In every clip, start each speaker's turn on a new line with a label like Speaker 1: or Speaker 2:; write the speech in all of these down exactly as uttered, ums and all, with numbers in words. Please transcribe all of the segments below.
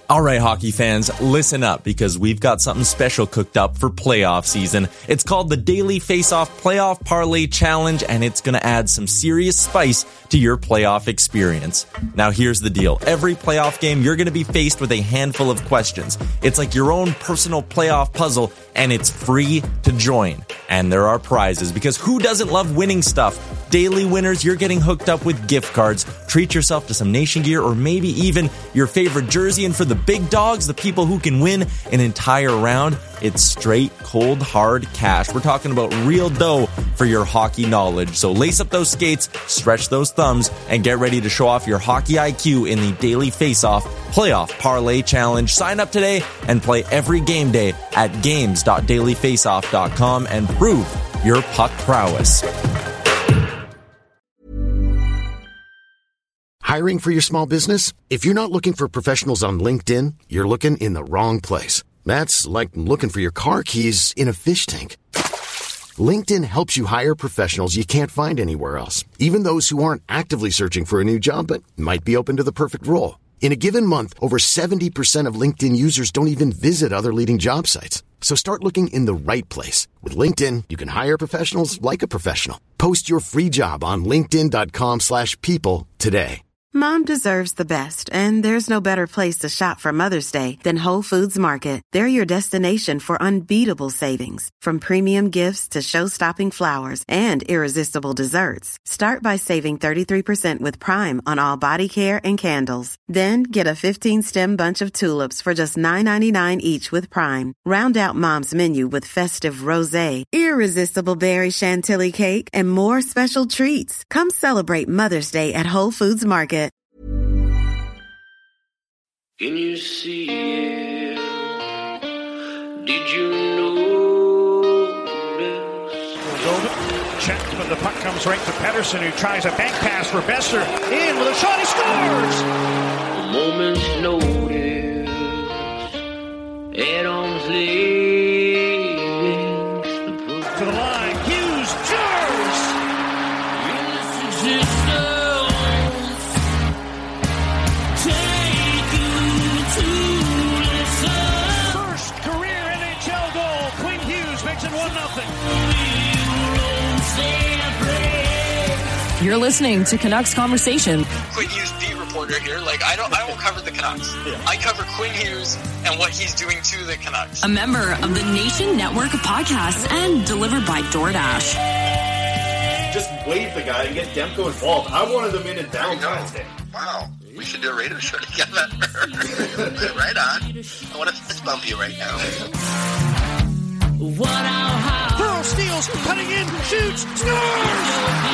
Speaker 1: All right, hockey fans, listen up because we've got something special cooked up for playoff season. It's called the Daily Face-Off Playoff Parlay Challenge, and it's going to add some serious spice to your playoff experience. Now, here's the deal. Every playoff game, you're going to be faced with a handful of questions. It's like your own personal playoff puzzle, and it's free to join. And there are prizes, because who doesn't love winning stuff? Daily winners, you're getting hooked up with gift cards. Treat yourself to some Nation gear or maybe even your favorite jersey. And for the big dogs, the people who can win an entire round, it's straight, cold, hard cash. We're talking about real dough for your hockey knowledge. So lace up those skates, stretch those thumbs, and get ready to show off your hockey I Q in the Daily Face-Off Playoff Parlay Challenge. Sign up today and play every game day at games dot daily face off dot com and prove your puck prowess.
Speaker 2: Hiring for your small business? If you're not looking for professionals on LinkedIn, you're looking in the wrong place. That's like looking for your car keys in a fish tank. LinkedIn helps you hire professionals you can't find anywhere else, even those who aren't actively searching for a new job but might be open to the perfect role. In a given month, over seventy percent of LinkedIn users don't even visit other leading job sites. So start looking in the right place. With LinkedIn, you can hire professionals like a professional. Post your free job on linkedin dot com slash people today.
Speaker 3: Mom deserves the best, and there's no better place to shop for Mother's Day than Whole Foods Market. They're your destination for unbeatable savings, from premium gifts to show-stopping flowers and irresistible desserts. Start by saving thirty-three percent with Prime on all body care and candles. Then get a fifteen-stem bunch of tulips for just nine ninety-nine each with Prime. Round out Mom's menu with festive rosé, irresistible berry chantilly cake, and more special treats. Come celebrate Mother's Day at Whole Foods Market.
Speaker 4: Can you see it? Did you notice?
Speaker 5: Check, but the puck comes right to Pettersson, who tries a bank pass for Besser. In with a shot, he scores!
Speaker 4: A moment's notice. At arm's length.
Speaker 5: To the line, Hughes, jars! First career N H L goal. Quinn Hughes makes it one nothing.
Speaker 6: You're listening to Canucks Conversation.
Speaker 7: Quinn Hughes, beat reporter here. Like, I don't, I won't cover the Canucks. Yeah. I cover Quinn Hughes and what he's doing to the Canucks.
Speaker 6: A member of the Nation Network of Podcasts and delivered by DoorDash.
Speaker 8: Just wave the guy and get Demko involved. I wanted them in in Valentine's Day.
Speaker 7: Wow. We should do a radio show together. Right on. I want to fist bump you right now.
Speaker 5: Pearl steals, cutting in, shoots, scores!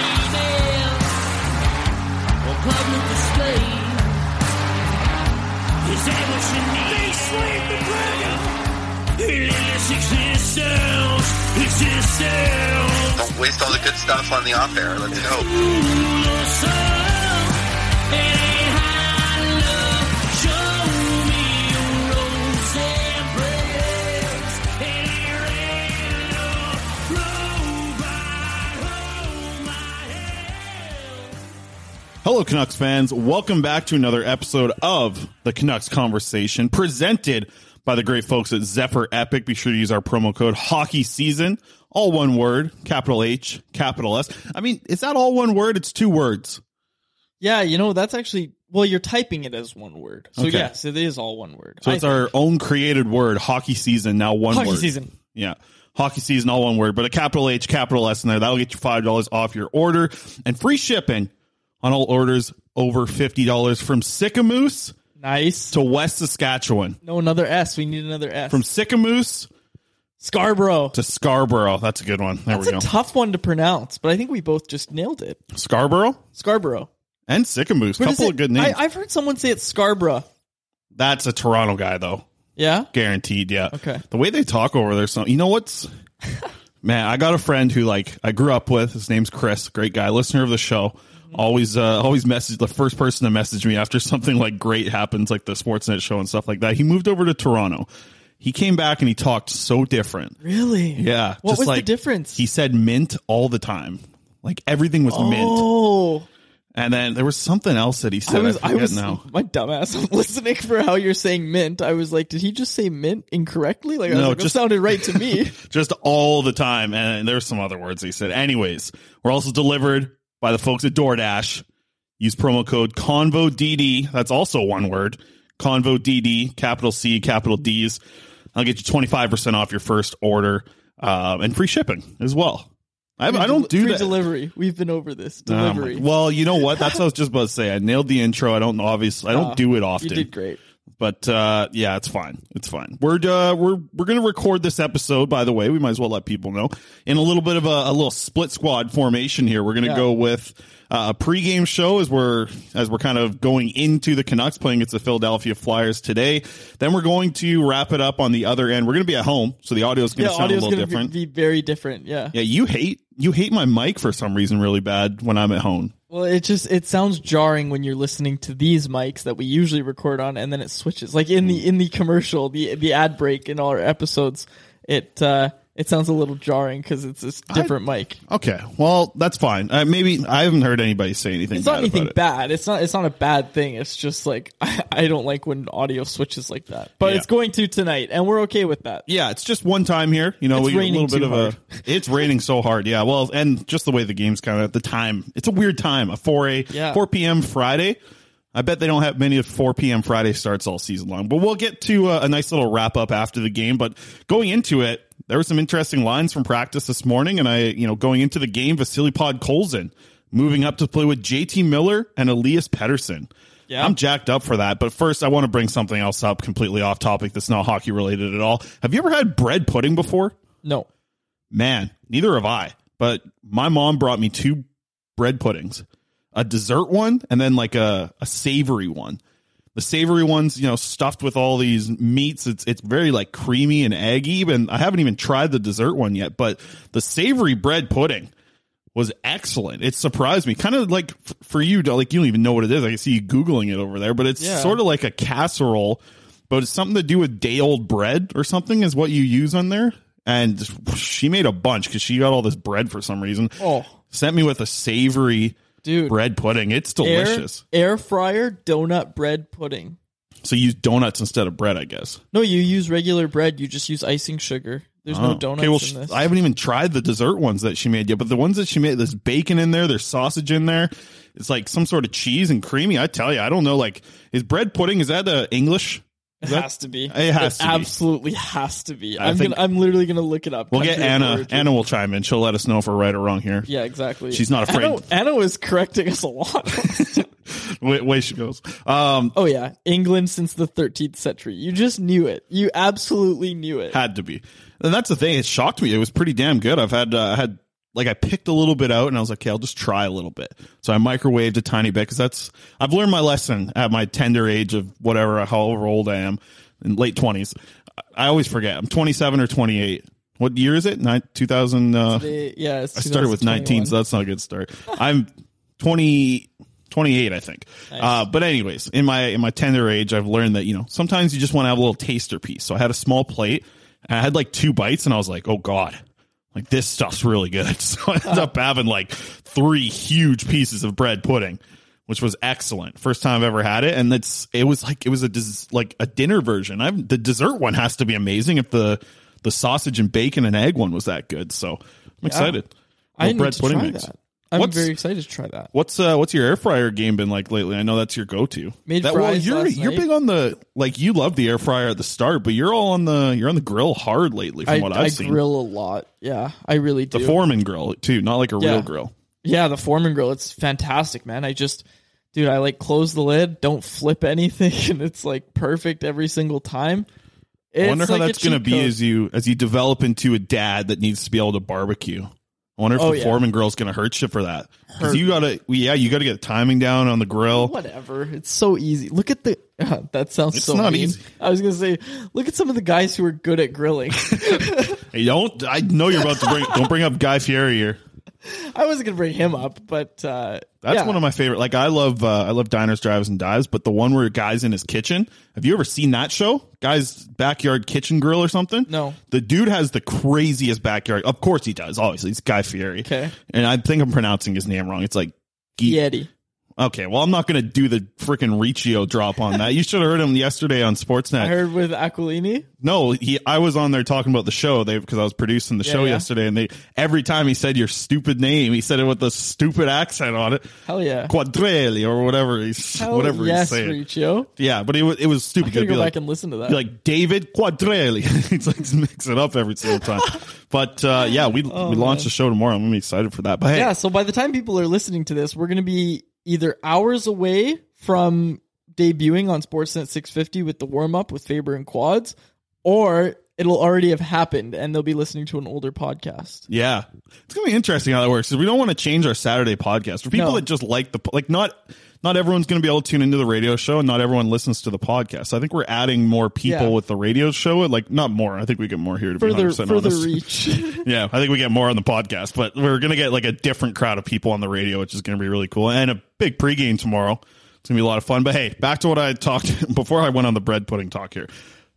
Speaker 5: They slayed the dragon!
Speaker 7: Don't waste all the good stuff on the off air. Let's go.
Speaker 9: Hello, Canucks fans. Welcome back to another episode of the Canucks Conversation, presented by the great folks at Zephyr Epic. Be sure to use our promo code Hockey Season, all one word, capital H, capital S. I mean, is that all one word? It's two words.
Speaker 10: Yeah, you know, that's actually, well, you're typing it as one word. So okay. Yes, it is all one word.
Speaker 9: So I it's think. Our own created word, Hockey Season, now one
Speaker 10: Hockey
Speaker 9: word.
Speaker 10: Hockey Season.
Speaker 9: Yeah. Hockey Season, all one word, but a capital H, capital S in there. That'll get you five dollars off your order and free shipping on all orders over fifty dollars from Sicamous.
Speaker 10: Nice.
Speaker 9: To West Saskatchewan.
Speaker 10: No, another S. We need another S.
Speaker 9: From Sicamous.
Speaker 10: Scarborough.
Speaker 9: To Scarborough. That's a good one. There
Speaker 10: That's
Speaker 9: we go.
Speaker 10: That's a tough one to pronounce, but I think we both just nailed it.
Speaker 9: Scarborough?
Speaker 10: Scarborough.
Speaker 9: And Sicamous. A couple
Speaker 10: it,
Speaker 9: of good names.
Speaker 10: I, I've heard someone say it's Scarborough.
Speaker 9: That's a Toronto guy, though.
Speaker 10: Yeah?
Speaker 9: Guaranteed, yeah.
Speaker 10: Okay.
Speaker 9: The way they talk over there, so you know what's... Man, I got a friend who, like, I grew up with. His name's Chris. Great guy. Listener of the show. Mm-hmm. Always uh, always message the first person to message me after something, like, great happens, like the Sportsnet show and stuff like that. He moved over to Toronto. He came back and he talked so different.
Speaker 10: Really?
Speaker 9: Yeah.
Speaker 10: What
Speaker 9: just
Speaker 10: was
Speaker 9: like,
Speaker 10: the difference?
Speaker 9: He said mint all the time. Like, everything was
Speaker 10: oh.
Speaker 9: mint. And then there was something else that he said.
Speaker 10: I was,
Speaker 9: I,
Speaker 10: I was
Speaker 9: now.
Speaker 10: my dumbass. I'm listening for how you're saying mint. I was like, did he just say mint incorrectly? Like, I was
Speaker 9: No,
Speaker 10: like,
Speaker 9: just-
Speaker 10: it sounded right to me.
Speaker 9: Just all the time. And there's some other words he said. Anyways, we're also delivered by the folks at DoorDash. Use promo code ConvoDD. That's also one word. ConvoDD, capital C, capital D's. I'll get you twenty-five percent off your first order uh, and free shipping as well. I, I don't do
Speaker 10: Free
Speaker 9: that.
Speaker 10: delivery. We've been over this.
Speaker 9: Oh my-
Speaker 10: Delivery.
Speaker 9: well, you know what? That's what I was just about to say. I nailed the intro. I don't obviously. I don't
Speaker 10: Oh,
Speaker 9: do it often.
Speaker 10: You did great.
Speaker 9: But uh, yeah, it's fine. It's fine. We're uh, we're we're gonna record this episode. By the way, we might as well let people know in a little bit of a, a little split squad formation here. We're gonna
Speaker 10: Yeah.
Speaker 9: go with uh, a pregame show as we're as we're kind of going into the Canucks playing against the Philadelphia Flyers today. Then we're going to wrap it up on the other end. We're gonna be at home, so the audio is gonna
Speaker 10: Yeah,
Speaker 9: sound a
Speaker 10: audio's
Speaker 9: little
Speaker 10: gonna
Speaker 9: different.
Speaker 10: Be, be very different. Yeah.
Speaker 9: yeah, you hate you hate my mic for some reason really bad when I'm at home.
Speaker 10: Well, it just it sounds jarring when you're listening to these mics that we usually record on, and then it switches. Like in the in the commercial, the the ad break in all our episodes, it uh, it sounds a little jarring because it's a different I, mic.
Speaker 9: Okay, well that's fine. Uh, maybe I haven't heard anybody say anything.
Speaker 10: It's not
Speaker 9: bad
Speaker 10: anything
Speaker 9: about it.
Speaker 10: bad. It's not. It's not a bad thing. It's just like I, I don't like when audio switches like that. But
Speaker 9: Yeah.
Speaker 10: it's going to tonight, and we're okay with that.
Speaker 9: Yeah, it's just one time here. You know,
Speaker 10: It's
Speaker 9: we get a
Speaker 10: raining
Speaker 9: little bit
Speaker 10: too
Speaker 9: of
Speaker 10: hard.
Speaker 9: a. It's raining so hard. Yeah, well, and just the way the game's kind of at the time. It's a weird time. A four a
Speaker 10: Yeah.
Speaker 9: four p.m. Friday. I bet they don't have many of four p.m. Friday starts all season long. But we'll get to a, a nice little wrap up after the game. But going into it, there were some interesting lines from practice this morning, and I, you know, going into the game, Vasily Podkolzin moving up to play with J T Miller and Elias Pettersson.
Speaker 10: Yeah.
Speaker 9: I'm jacked up for that. But first, I want to bring something else up completely off topic that's not hockey related at all. Have you ever had bread pudding before?
Speaker 10: No.
Speaker 9: Man, neither have I. But my mom brought me two bread puddings, a dessert one and then like a, a savory one. The savory one's, you know, stuffed with all these meats. It's it's very like creamy and eggy. And I haven't even tried the dessert one yet. But the savory bread pudding was excellent. It surprised me. Kind of like f- for you, like you don't even know what it is. I can see you Googling it over there. But it's
Speaker 10: Yeah.
Speaker 9: sort of like a casserole, but it's something to do with day old bread or something is what you use on there. And she made a bunch because she got all this bread for some reason.
Speaker 10: Oh,
Speaker 9: Sent me with a savory
Speaker 10: dude,
Speaker 9: bread pudding. It's delicious.
Speaker 10: Air, air fryer donut bread pudding.
Speaker 9: So you use donuts instead of bread, I guess.
Speaker 10: No, you use regular bread. You just use icing sugar. There's
Speaker 9: Oh.
Speaker 10: no donuts
Speaker 9: Okay, well,
Speaker 10: in this.
Speaker 9: I haven't even tried the dessert ones that she made yet, but the ones that she made, there's bacon in there, there's sausage in there. It's like some sort of cheese and creamy. I tell you, I don't know. Like, is bread pudding, is that uh, English?
Speaker 10: It
Speaker 9: Is that-
Speaker 10: has to be.
Speaker 9: It has to be.
Speaker 10: absolutely has to be.
Speaker 9: I
Speaker 10: I'm
Speaker 9: think-
Speaker 10: gonna. I'm literally gonna look it up.
Speaker 9: We'll get
Speaker 10: Country of
Speaker 9: Anna.
Speaker 10: origin.
Speaker 9: Anna will chime in. She'll let us know if we're right or wrong here.
Speaker 10: Yeah, exactly.
Speaker 9: She's not afraid.
Speaker 10: Anna, Anna was correcting us a lot.
Speaker 9: Way, way she goes. Um,
Speaker 10: Oh yeah, England since the thirteenth century. You just knew it. You absolutely knew it.
Speaker 9: had to be. And that's the thing. It shocked me. It was pretty damn good. I've had, uh, had, like, I picked a little bit out and I was like, okay, I'll just try a little bit. So I microwaved a tiny bit because that's, I've learned my lesson at my tender age of whatever, however old I am, in late twenties. I always forget. I'm twenty-seven or twenty-eight. What year is it? Nine, two thousand. Uh,
Speaker 10: They- yeah, it's
Speaker 9: I started with nineteen, so that's not a good start. I'm twenty, twenty-eight, I think.
Speaker 10: Nice.
Speaker 9: Uh, but anyways, in my in my tender age, I've learned that, you know, sometimes you just want to have a little taster piece. So I had a small plate, and I had like two bites, and I was like, oh God, like this stuff's really good. So I ended up having like three huge pieces of bread pudding, which was excellent. First time I've ever had it, and it's it was like it was a des- like a dinner version. I've, the dessert one has to be amazing if the the sausage and bacon and egg one was that good. So I'm excited.
Speaker 10: I
Speaker 9: Little
Speaker 10: need
Speaker 9: bread
Speaker 10: to
Speaker 9: pudding
Speaker 10: try
Speaker 9: mix.
Speaker 10: that. I'm
Speaker 9: What's-
Speaker 10: very excited to try that.
Speaker 9: What's uh what's your air fryer game been like lately? I know that's your go to.
Speaker 10: Made
Speaker 9: that, well,
Speaker 10: fries
Speaker 9: you're
Speaker 10: last
Speaker 9: you're
Speaker 10: night.
Speaker 9: big on the like you love the air fryer at the start, but you're all on the you're on the grill hard lately from
Speaker 10: I,
Speaker 9: what I've
Speaker 10: I
Speaker 9: seen.
Speaker 10: grill a lot. Yeah, I really do.
Speaker 9: The Foreman grill too, not like a
Speaker 10: Yeah.
Speaker 9: real grill.
Speaker 10: Yeah, the Foreman grill. It's fantastic, man. I just, dude, I like close the lid, don't flip anything, and it's like perfect every single time.
Speaker 9: I wonder
Speaker 10: It's
Speaker 9: how
Speaker 10: like a
Speaker 9: that's going to
Speaker 10: cheat
Speaker 9: be
Speaker 10: code.
Speaker 9: as you as you develop into a dad that needs to be able to barbecue. I wonder if
Speaker 10: Oh,
Speaker 9: the
Speaker 10: yeah.
Speaker 9: Foreman grill's going to hurt you for that. Because
Speaker 10: Hurt
Speaker 9: you got to, yeah, you got to get timing down on the grill.
Speaker 10: Whatever. It's so easy. Look at the. that sounds
Speaker 9: It's
Speaker 10: so
Speaker 9: not
Speaker 10: mean.
Speaker 9: easy.
Speaker 10: I was gonna say, look at some of the guys who are good at grilling.
Speaker 9: Hey, don't I know you're about to bring don't bring up Guy Fieri here.
Speaker 10: I wasn't gonna bring him up, but uh,
Speaker 9: That's
Speaker 10: yeah.
Speaker 9: one of my favorite. Like I love, uh, I love Diners, Drives, and Dives. But the one where a guy's in his kitchen. Have you ever seen that show? Guy's backyard kitchen grill or something?
Speaker 10: No.
Speaker 9: The dude has the craziest backyard. Of course he does. Obviously, it's Guy Fieri.
Speaker 10: Okay.
Speaker 9: And I think I'm pronouncing his name wrong. It's like Gi-
Speaker 10: Yeti.
Speaker 9: Okay, well, I'm not going to do the freaking Riccio drop on that. You should have heard him yesterday on Sportsnet.
Speaker 10: I heard with Aquilini.
Speaker 9: No, he. I was on there talking about the show they because I was producing the
Speaker 10: Yeah,
Speaker 9: show
Speaker 10: yeah.
Speaker 9: yesterday, and they every time he said your stupid name, he said it with a stupid accent on it.
Speaker 10: Hell yeah.
Speaker 9: Quadrelli or whatever he's
Speaker 10: Hell
Speaker 9: whatever
Speaker 10: yes,
Speaker 9: he's saying.
Speaker 10: Riccio.
Speaker 9: Yeah, but it was it was
Speaker 10: I
Speaker 9: stupid.
Speaker 10: gotta
Speaker 9: It'd be
Speaker 10: go
Speaker 9: like,
Speaker 10: back and listen to that.
Speaker 9: be like David Quadrelli. He's like mix it up every single time. But uh, yeah, we
Speaker 10: Oh,
Speaker 9: we launched
Speaker 10: man.
Speaker 9: the show tomorrow. I'm gonna be excited for that. But hey,
Speaker 10: Yeah, so by the time people are listening to this, we're going to be either hours away from debuting on Sportsnet six fifty with the warm-up with Faber and Quads, or it'll already have happened and they'll be listening to an older podcast.
Speaker 9: yeah, it's gonna be interesting how that works because we don't want to change our Saturday podcast for people
Speaker 10: No.
Speaker 9: that just like the like not. Not everyone's going to be able to tune into the radio show, and not everyone listens to the podcast. So I think we're adding more people
Speaker 10: Yeah.
Speaker 9: with the radio show. Like, not more. I think we get more here to be one hundred
Speaker 10: Further,
Speaker 9: percent
Speaker 10: further
Speaker 9: honest.
Speaker 10: reach.
Speaker 9: Yeah, I think we get more on the podcast, but we're going to get like a different crowd of people on the radio, which is going to be really cool. And a big pregame tomorrow. It's going to be a lot of fun. But hey, back to what I talked before I went on the bread pudding talk here.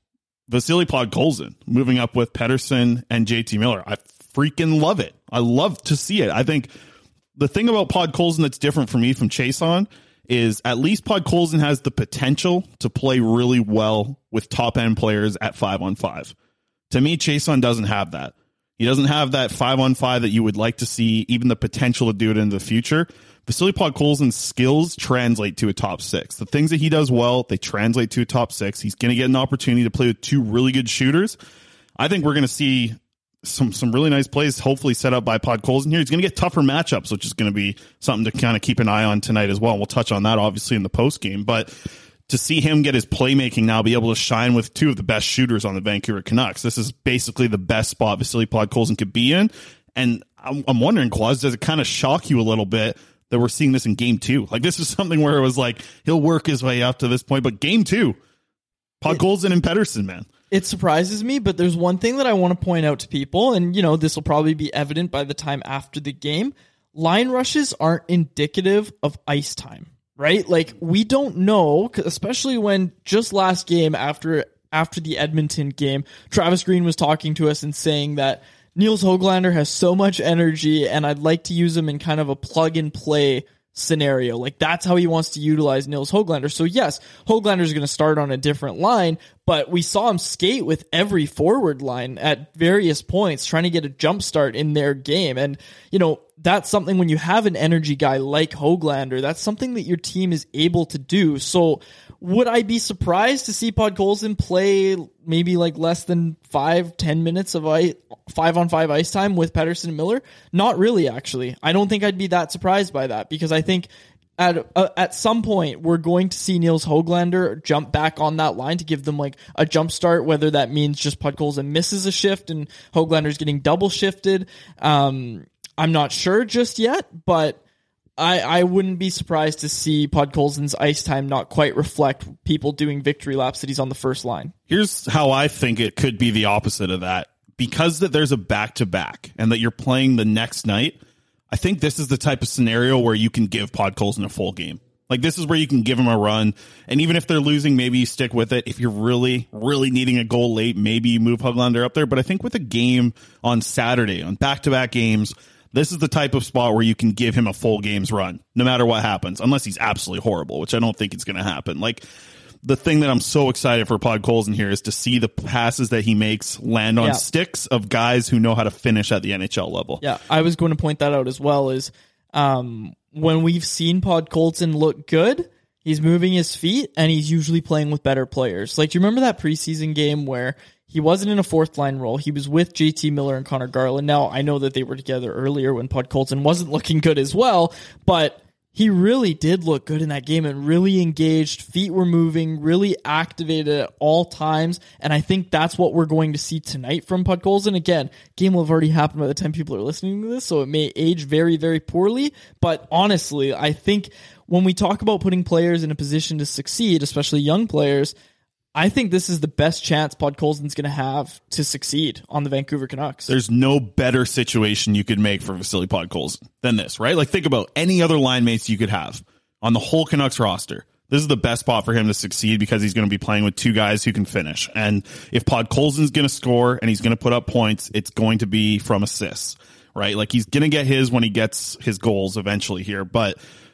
Speaker 9: Vasily Podkolzin moving up with Pedersen and J T Miller. I freaking love it. I love to see it. I think the thing about Podkolzin that's different for me from Chason is at least Podkolzin has the potential to play really well with top end players at five on five. To me, Chason doesn't have that. He doesn't have that five on five that you would like to see, even the potential to do it in the future. Vasily Podkolzin's skills translate to a top six. The things that he does well, they translate to a top six. He's going to get an opportunity to play with two really good shooters. I think we're going to see some some really nice plays, hopefully set up by Podkolzin here. He's going to get tougher matchups, which is going to be something to kind of keep an eye on tonight as well. We'll touch on that, obviously, in the post game. But to see him get his playmaking now, be able to shine with two of the best shooters on the Vancouver Canucks, this is basically the best spot Vasily Podkolzin could be in. And I'm, I'm wondering, Claus, does it kind of shock you a little bit that we're seeing this in game two? Like, this is something where it was like, he'll work his way up to this point, but game two, Podkolzin and Pedersen, man.
Speaker 10: It surprises me, but there's one thing that I want to point out to people, and you know, this will probably be evident by the time after the game. Line rushes aren't indicative of ice time, right? Like, we don't know, especially when just last game after after the Edmonton game, Travis Green was talking to us and saying that Niels Höglander has so much energy and I'd like to use him in kind of a plug and play scenario. Like, that's how he wants to utilize Niels Höglander. So yes, Höglander is going to start on a different line, but we saw him skate with every forward line at various points, trying to get a jump start in their game. And, you know, that's something when you have an energy guy like Höglander, that's something that your team is able to do. So would I be surprised to see Podkolzin play maybe like less than five, ten minutes of ice, five on five ice time with Pedersen and Miller? Not really, actually. I don't think I'd be that surprised by that, because I think at uh, at some point we're going to see Niels Höglander jump back on that line to give them like a jump start, whether that means just Podkolzin misses a shift and Höglander's getting double shifted. Um, I'm not sure just yet, but I, I wouldn't be surprised to see Podkolzin's ice time not quite reflect people doing victory laps that he's on the first line.
Speaker 9: Here's how I think it could be the opposite of that. Because that there's a back-to-back and that you're playing the next night, I think this is the type of scenario where you can give Podkolzin a full game. Like, this is where you can give him a run. And even if they're losing, maybe you stick with it. If you're really, really needing a goal late, maybe you move Höglander up there. But I think with a game on Saturday, on back-to-back games, this is the type of spot where you can give him a full game's run, no matter what happens, unless he's absolutely horrible, which I don't think it's going to happen. Like, the thing that I'm so excited for Podkolzin here is to see the passes that he makes land on
Speaker 10: Yeah.
Speaker 9: sticks of guys who know how to finish at the N H L level.
Speaker 10: Yeah, I was going to point that out as well, is um, when we've seen Podkolzin look good, he's moving his feet and he's usually playing with better players. Like, do you remember that preseason game where he wasn't in a fourth line role? He was with J T Miller and Connor Garland. Now, I know that they were together earlier when Podkolzin wasn't looking good as well, but he really did look good in that game and really engaged. Feet were moving, really activated at all times. And I think that's what we're going to see tonight from Podkolzin. Again, game will have already happened by the time people are listening to this, so it may age very, very poorly. But honestly, I think when we talk about putting players in a position to succeed, especially young players, I think this is the best chance Podkolzin's going to have to succeed on the Vancouver Canucks.
Speaker 9: There's no better situation you could make for Vasily Podkolzin than this, right? Like, think about any other line mates you could have on the whole Canucks roster. This is the best spot for him to succeed because he's going to be playing with two guys who can finish. And if Podkolzin's going to score and he's going to put up points, it's going to be from assists, right? Like, he's going to get his when he gets his goals eventually here, but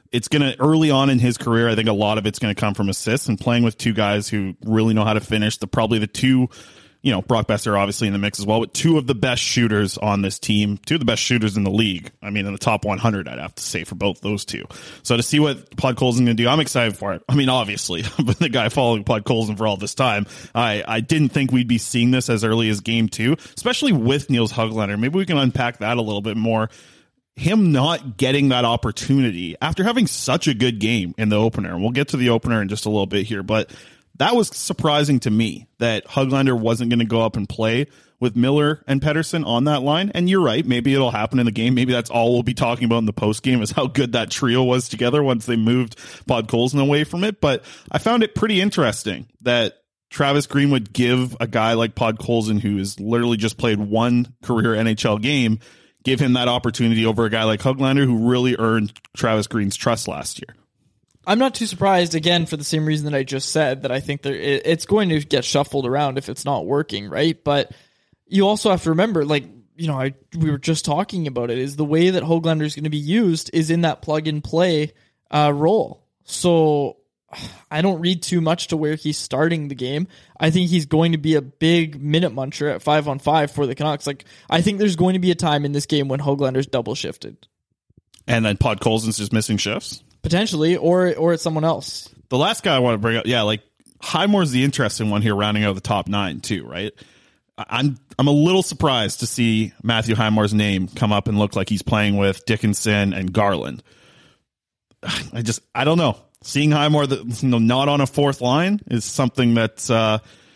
Speaker 9: it's going to, early on in his career, I think a lot of it's going to come from assists and playing with two guys who really know how to finish. The probably the two, you know, Brock Boeser obviously in the mix as well, but two of the best shooters on this team, two of the best shooters in the league. I mean, in the top one hundred, I'd have to say for both those two. So to see what Podkolzin going to do, I'm excited for it. I mean, obviously, I've been the guy following Podkolzin for all this time. I, I didn't think we'd be seeing this as early as game two, especially with Niels Höglander. Maybe we can unpack that a little bit more. Him not getting that opportunity after having such a good game in the opener. And we'll get to the opener in just a little bit here, but that was surprising to me that Höglander wasn't going to go up and play with Miller and Pettersson on that line. And you're right. Maybe it'll happen in the game. Maybe that's all we'll be talking about in the post game is how good that trio was together once they moved Podkolzin away from it. But I found it pretty interesting that Travis Green would give a guy like Podkolzin, who has literally just played one career N H L game, give him that opportunity over a guy like Höglander, who really earned Travis Green's trust last year.
Speaker 10: I'm not too surprised, again, for the same reason that I just said, that I think there, it, it's going to get shuffled around if it's not working, right? But you also have to remember, like, you know, I we were just talking about it, is the way that Höglander is going to be used is in that plug-and-play uh, role. So I don't read too much to where he's starting the game. I think he's going to be a big minute muncher at five on five for the Canucks. Like, I think there's going to be a time in this game when Höglander's double shifted.
Speaker 9: And then Podkolzin's just missing shifts?
Speaker 10: Potentially, or or it's someone else.
Speaker 9: The last guy I want to bring up, yeah, like Highmore's the interesting one here, rounding out the top nine too, right? I'm I'm a little surprised to see Matthew Highmore's name come up and look like he's playing with Dickinson and Garland. I just I don't know. Seeing Highmore, that, you know, not on a fourth line is something that uh,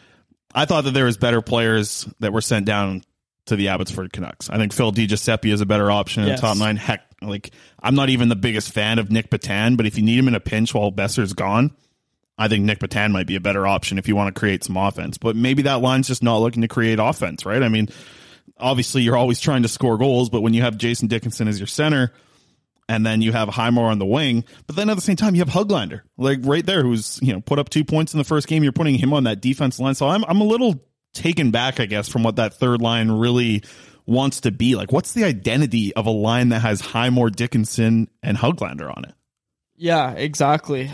Speaker 9: I thought that there was better players that were sent down to the Abbotsford Canucks. I think Phil DiGiuseppe is a better option in
Speaker 10: yes.
Speaker 9: the top nine. Heck, like I'm not even the biggest fan of Nick Petan, but if you need him in a pinch while Besser's gone, I think Nick Petan might be a better option if you want to create some offense. But maybe that line's just not looking to create offense, right? I mean, obviously you're always trying to score goals, but when you have Jason Dickinson as your center, and then you have Highmore on the wing, but then at the same time you have Höglander, like right there, who's, you know, put up two points in the first game. You're putting him on that defense line. So I'm I'm a little taken back, I guess, from what that third line really wants to be. Like, what's the identity of a line that has Highmore, Dickinson, and Höglander on it?
Speaker 10: Yeah, exactly.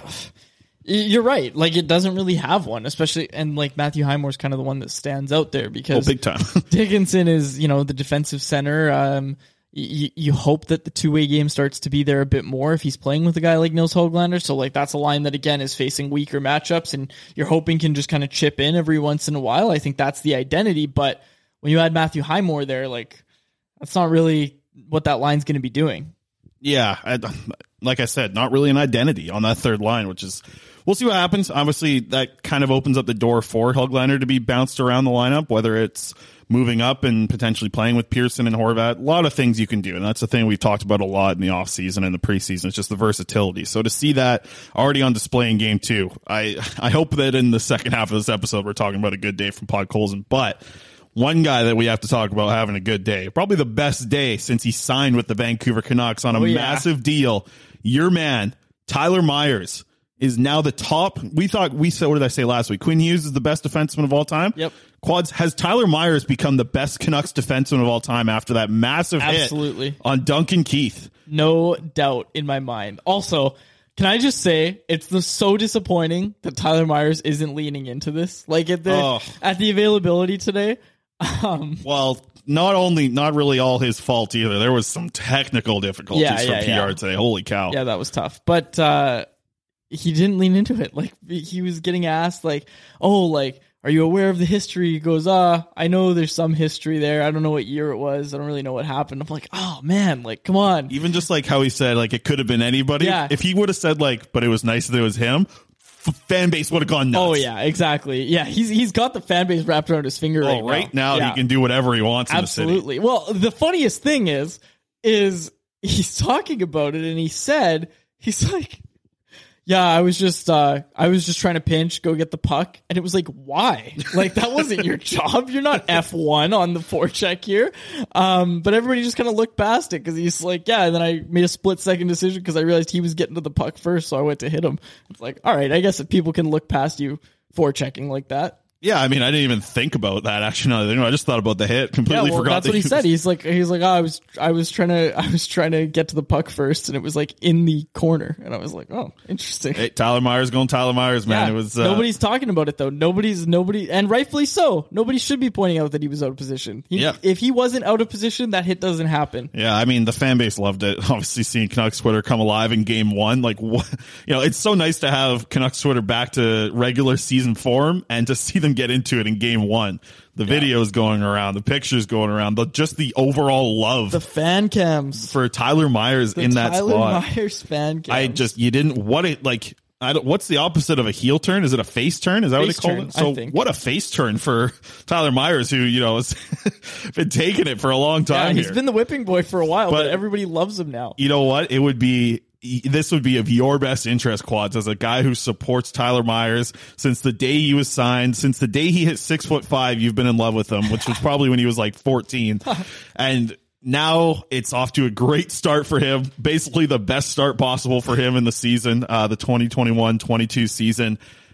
Speaker 10: You're right. Like, it doesn't really have one, especially, and like Matthew Highmore's kind of the one that stands out there because
Speaker 9: oh, big time.
Speaker 10: Dickinson is, you know, the defensive center. Um, you, you hope that the two-way game starts to be there a bit more if he's playing with a guy like Niels Höglander. So, like, that's a line that, again, is facing weaker matchups and you're hoping can just kind of chip in every once in a while. I think that's the identity. But when you add Matthew Highmore there, like, that's not really what that line's going to be doing.
Speaker 9: Yeah. I, like I said, not really an identity on that third line, which is, we'll see what happens. Obviously, that kind of opens up the door for Höglander to be bounced around the lineup, whether it's moving up and potentially playing with Pearson and Horvat. A lot of things you can do, and that's the thing we've talked about a lot in the offseason and the preseason. It's just the versatility. So to see that already on display in game two, I, I hope that in the second half of this episode we're talking about a good day from Podkolzin. But one guy that we have to talk about having a good day, probably the best day since he signed with the Vancouver Canucks on a oh, yeah. massive deal, your man, Tyler Myers, is now the top. We thought, we said, what did I say last week? Quinn Hughes is the best defenseman of all time.
Speaker 10: Yep.
Speaker 9: Quads, has Tyler Myers become the best Canucks defenseman of all time after that massive
Speaker 10: Absolutely.
Speaker 9: hit on Duncan Keith?
Speaker 10: No doubt in my mind. Also, can I just say, it's the, so disappointing that Tyler Myers isn't leaning into this. Like at the oh. at the availability today. Um,
Speaker 9: well, not only, not really all his fault either. There was some technical difficulties
Speaker 10: yeah, yeah,
Speaker 9: for P R
Speaker 10: yeah.
Speaker 9: today. Holy cow.
Speaker 10: Yeah, that was tough. But uh, he didn't lean into it. Like he was getting asked, like, oh, like, are you aware of the history? He goes, ah, I know there's some history there. I don't know what year it was. I don't really know what happened. I'm like, oh man, like, come on.
Speaker 9: Even just like how he said, like, it could have been anybody.
Speaker 10: Yeah.
Speaker 9: If he would have said, like, but it was nice that it was him, f- fan base would have gone nuts.
Speaker 10: Oh yeah, exactly. Yeah, he's he's got the fan base wrapped around his finger
Speaker 9: oh,
Speaker 10: right,
Speaker 9: right now.
Speaker 10: now
Speaker 9: Yeah. He can do whatever he wants
Speaker 10: Absolutely.
Speaker 9: in the city.
Speaker 10: Well, the funniest thing is, is he's talking about it and he said, he's like, yeah, I was just, uh, I was just trying to pinch, go get the puck. And it was like, why? Like, that wasn't your job. You're not F one on the forecheck here. Um, but everybody just kind of looked past it because he's like, yeah, and then I made a split second decision because I realized he was getting to the puck first. So I went to hit him. It's like, all right, I guess if people can look past you forechecking like that.
Speaker 9: Yeah, I mean, I didn't even think about that. Actually, no, you know, I just thought about the hit. Completely
Speaker 10: yeah, well,
Speaker 9: forgot.
Speaker 10: That's what he,
Speaker 9: he
Speaker 10: said.
Speaker 9: was...
Speaker 10: He's like, he's like, oh, I was, I was trying to, I was trying to get to the puck first, and it was like in the corner, and I was like, oh, interesting.
Speaker 9: Hey, Tyler Myers going Tyler Myers, man.
Speaker 10: Yeah,
Speaker 9: it was uh...
Speaker 10: nobody's talking about it though. Nobody's nobody, and rightfully so. Nobody should be pointing out that he was out of position. He,
Speaker 9: yeah.
Speaker 10: If he wasn't out of position, that hit doesn't happen.
Speaker 9: Yeah, I mean, the fan base loved it. Obviously, seeing Canucks Twitter come alive in Game One, like, what, you know, it's so nice to have Canucks Twitter back to regular season form and to see them get into it in Game One. The yeah. videos going around, the pictures going around, the just the overall love,
Speaker 10: the fan cams
Speaker 9: for Tyler Myers
Speaker 10: the
Speaker 9: in that
Speaker 10: Tyler
Speaker 9: spot.
Speaker 10: Tyler Myers fan cams.
Speaker 9: I just you didn't what it like. I don't. What's the opposite of a heel turn? Is it a face turn? Is that
Speaker 10: face
Speaker 9: what they call
Speaker 10: turn,
Speaker 9: it? So
Speaker 10: I think.
Speaker 9: What a face turn for Tyler Myers, who you know has been taking it for a long time.
Speaker 10: Yeah, he's
Speaker 9: here.
Speaker 10: been the whipping boy for a while, but,
Speaker 9: but
Speaker 10: everybody loves him now.
Speaker 9: You know what? It would be. This would be of your best interest, Quads, as a guy who supports Tyler Myers since the day he was signed, since the day he hit six foot five. You've been in love with him, which was probably when he was like fourteen, and now it's off to a great start for him. Basically, the best start possible for him in the season, uh, the twenty twenty-one twenty-two season.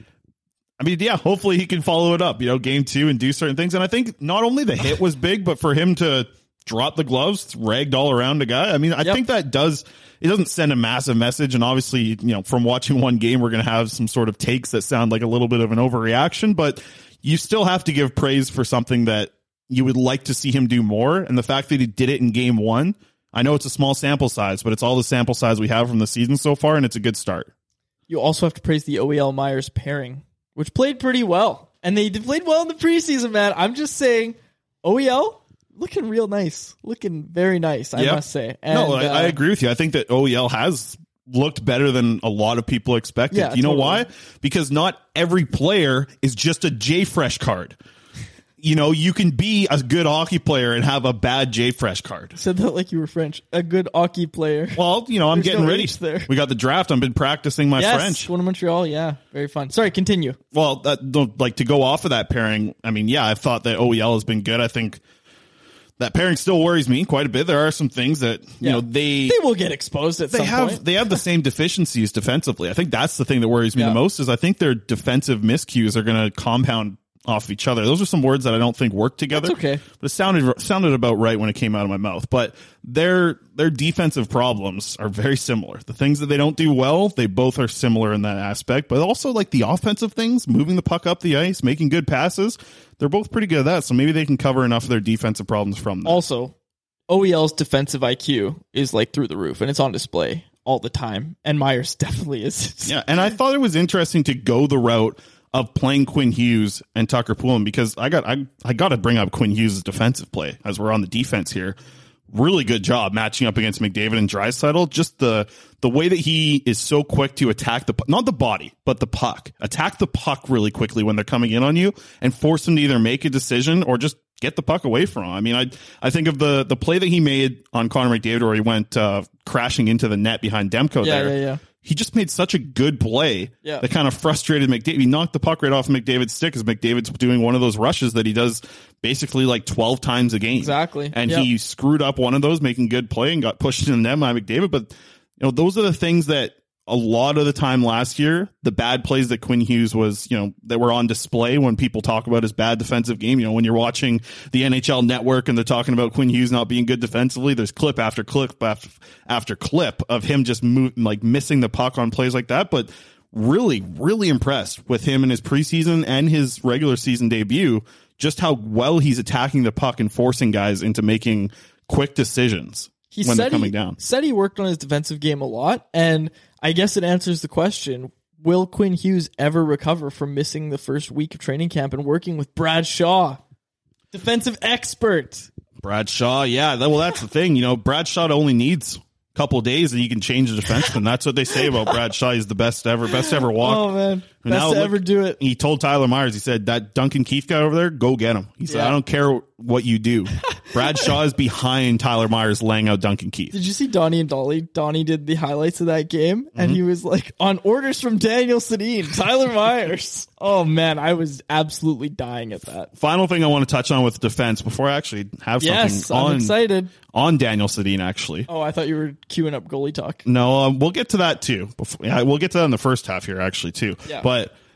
Speaker 9: I mean, yeah, hopefully he can follow it up, you know, game two and do certain things. And I think not only the hit was big, but for him to drop the gloves, ragged all around a guy. I mean, I yep. think that does, it doesn't send a massive message. And obviously, you know, from watching one game, we're going to have some sort of takes that sound like a little bit of an overreaction, but you still have to give praise for something that you would like to see him do more. And the fact that he did it in game one, I know it's a small sample size, but it's all the sample size we have from the season so far, and it's a good start.
Speaker 10: You also have to praise the O E L Myers pairing, which played pretty well. And they played well in the preseason, man. I'm just saying, O E L, looking real nice. Looking very nice, I yep. must say. And,
Speaker 9: no, I,
Speaker 10: uh,
Speaker 9: I agree with you. I think that O E L has looked better than a lot of people expected.
Speaker 10: Yeah,
Speaker 9: you know
Speaker 10: totally.
Speaker 9: why? Because not every player is just a J-Fresh card. You know, you can be a good hockey player and have a bad J-Fresh card.
Speaker 10: Said that like you were French. A good hockey player.
Speaker 9: Well, you know, I'm
Speaker 10: There's
Speaker 9: getting
Speaker 10: no
Speaker 9: ready.
Speaker 10: H there.
Speaker 9: We got the draft. I've been practicing my
Speaker 10: yes,
Speaker 9: French.
Speaker 10: Going to Montreal, yeah. Very fun. Sorry, continue.
Speaker 9: Well, that, don't, like to go off of that pairing, I mean, yeah, I thought that O E L has been good. I think that pairing still worries me quite a bit. There are some things that, you
Speaker 10: yeah.
Speaker 9: know, they...
Speaker 10: They will get exposed at
Speaker 9: they
Speaker 10: some
Speaker 9: have,
Speaker 10: point.
Speaker 9: They have the same deficiencies defensively. I think that's the thing that worries me
Speaker 10: yeah.
Speaker 9: the most is I think their defensive miscues are going to compound off of each other. Those are some words that I don't think work together.
Speaker 10: That's okay.
Speaker 9: But it sounded sounded about right when it came out of my mouth. But their their defensive problems are very similar. The things that they don't do well, they both are similar in that aspect. But also like the offensive things, moving the puck up the ice, making good passes, they're both pretty good at that. So maybe they can cover enough of their defensive problems from that.
Speaker 10: Also, O E L's defensive I Q is like through the roof, and it's on display all the time. And Myers definitely is.
Speaker 9: Yeah, and I thought it was interesting to go the route of playing Quinn Hughes and Tucker Poolin because I got I I got to bring up Quinn Hughes' defensive play as we're on the defense here. Really good job matching up against McDavid and Draisaitl. Just the the way that he is so quick to attack the not the body but the puck, attack the puck really quickly when they're coming in on you and force them to either make a decision or just get the puck away from him. I mean, I I think of the the play that he made on Connor McDavid where he went uh, crashing into the net behind Demko.
Speaker 10: Yeah,
Speaker 9: there.
Speaker 10: yeah, yeah.
Speaker 9: He just made such a good play
Speaker 10: yeah.
Speaker 9: that kind of frustrated McDavid. He knocked the puck right off McDavid's stick as McDavid's doing one of those rushes that he does basically like twelve times a game.
Speaker 10: Exactly.
Speaker 9: And
Speaker 10: yep.
Speaker 9: he screwed up one of those, making good play and got pushed in the net by McDavid. But, you know, those are the things that a lot of the time last year, the bad plays that Quinn Hughes was, you know, that were on display when people talk about his bad defensive game. You know, when you're watching the N H L Network and they're talking about Quinn Hughes not being good defensively, there's clip after clip after, after clip of him just move, like missing the puck on plays like that. But really, really impressed with him in his preseason and his regular season debut, just how well he's attacking the puck and forcing guys into making quick decisions
Speaker 10: he
Speaker 9: when they're
Speaker 10: said
Speaker 9: coming
Speaker 10: he,
Speaker 9: down.
Speaker 10: Said he worked on his defensive game a lot, and I guess it answers the question, will Quinn Hughes ever recover from missing the first week of training camp and working with Brad Shaw, defensive expert?
Speaker 9: Brad Shaw, yeah. Well, that's the thing. You know, Brad Shaw only needs a couple of days and you can change the defenseman. That's what they say about Brad Shaw. He's the best ever, best ever walk.
Speaker 10: Oh, man.
Speaker 9: And
Speaker 10: best
Speaker 9: now,
Speaker 10: to
Speaker 9: look,
Speaker 10: ever do it.
Speaker 9: He told Tyler Myers, he said, that Duncan Keith guy over there, go get him. He said,
Speaker 10: Yeah.
Speaker 9: I don't care what you do. Brad Shaw is behind Tyler Myers laying out Duncan Keith.
Speaker 10: Did you see Donnie and Dolly? Donnie did the highlights of that game, and
Speaker 9: Mm-hmm.
Speaker 10: he was like, on orders from Daniel Sedin, Tyler Myers. Oh, man, I was absolutely dying at that.
Speaker 9: Final thing I want to touch on with defense before I actually have
Speaker 10: Yes,
Speaker 9: something
Speaker 10: I'm
Speaker 9: on,
Speaker 10: excited.
Speaker 9: on Daniel Sedin, actually.
Speaker 10: Oh, I thought you were queuing up goalie talk.
Speaker 9: No, um, we'll get to that too. Before, yeah, we'll get to that in the first half here, actually, too.
Speaker 10: Yeah.
Speaker 9: But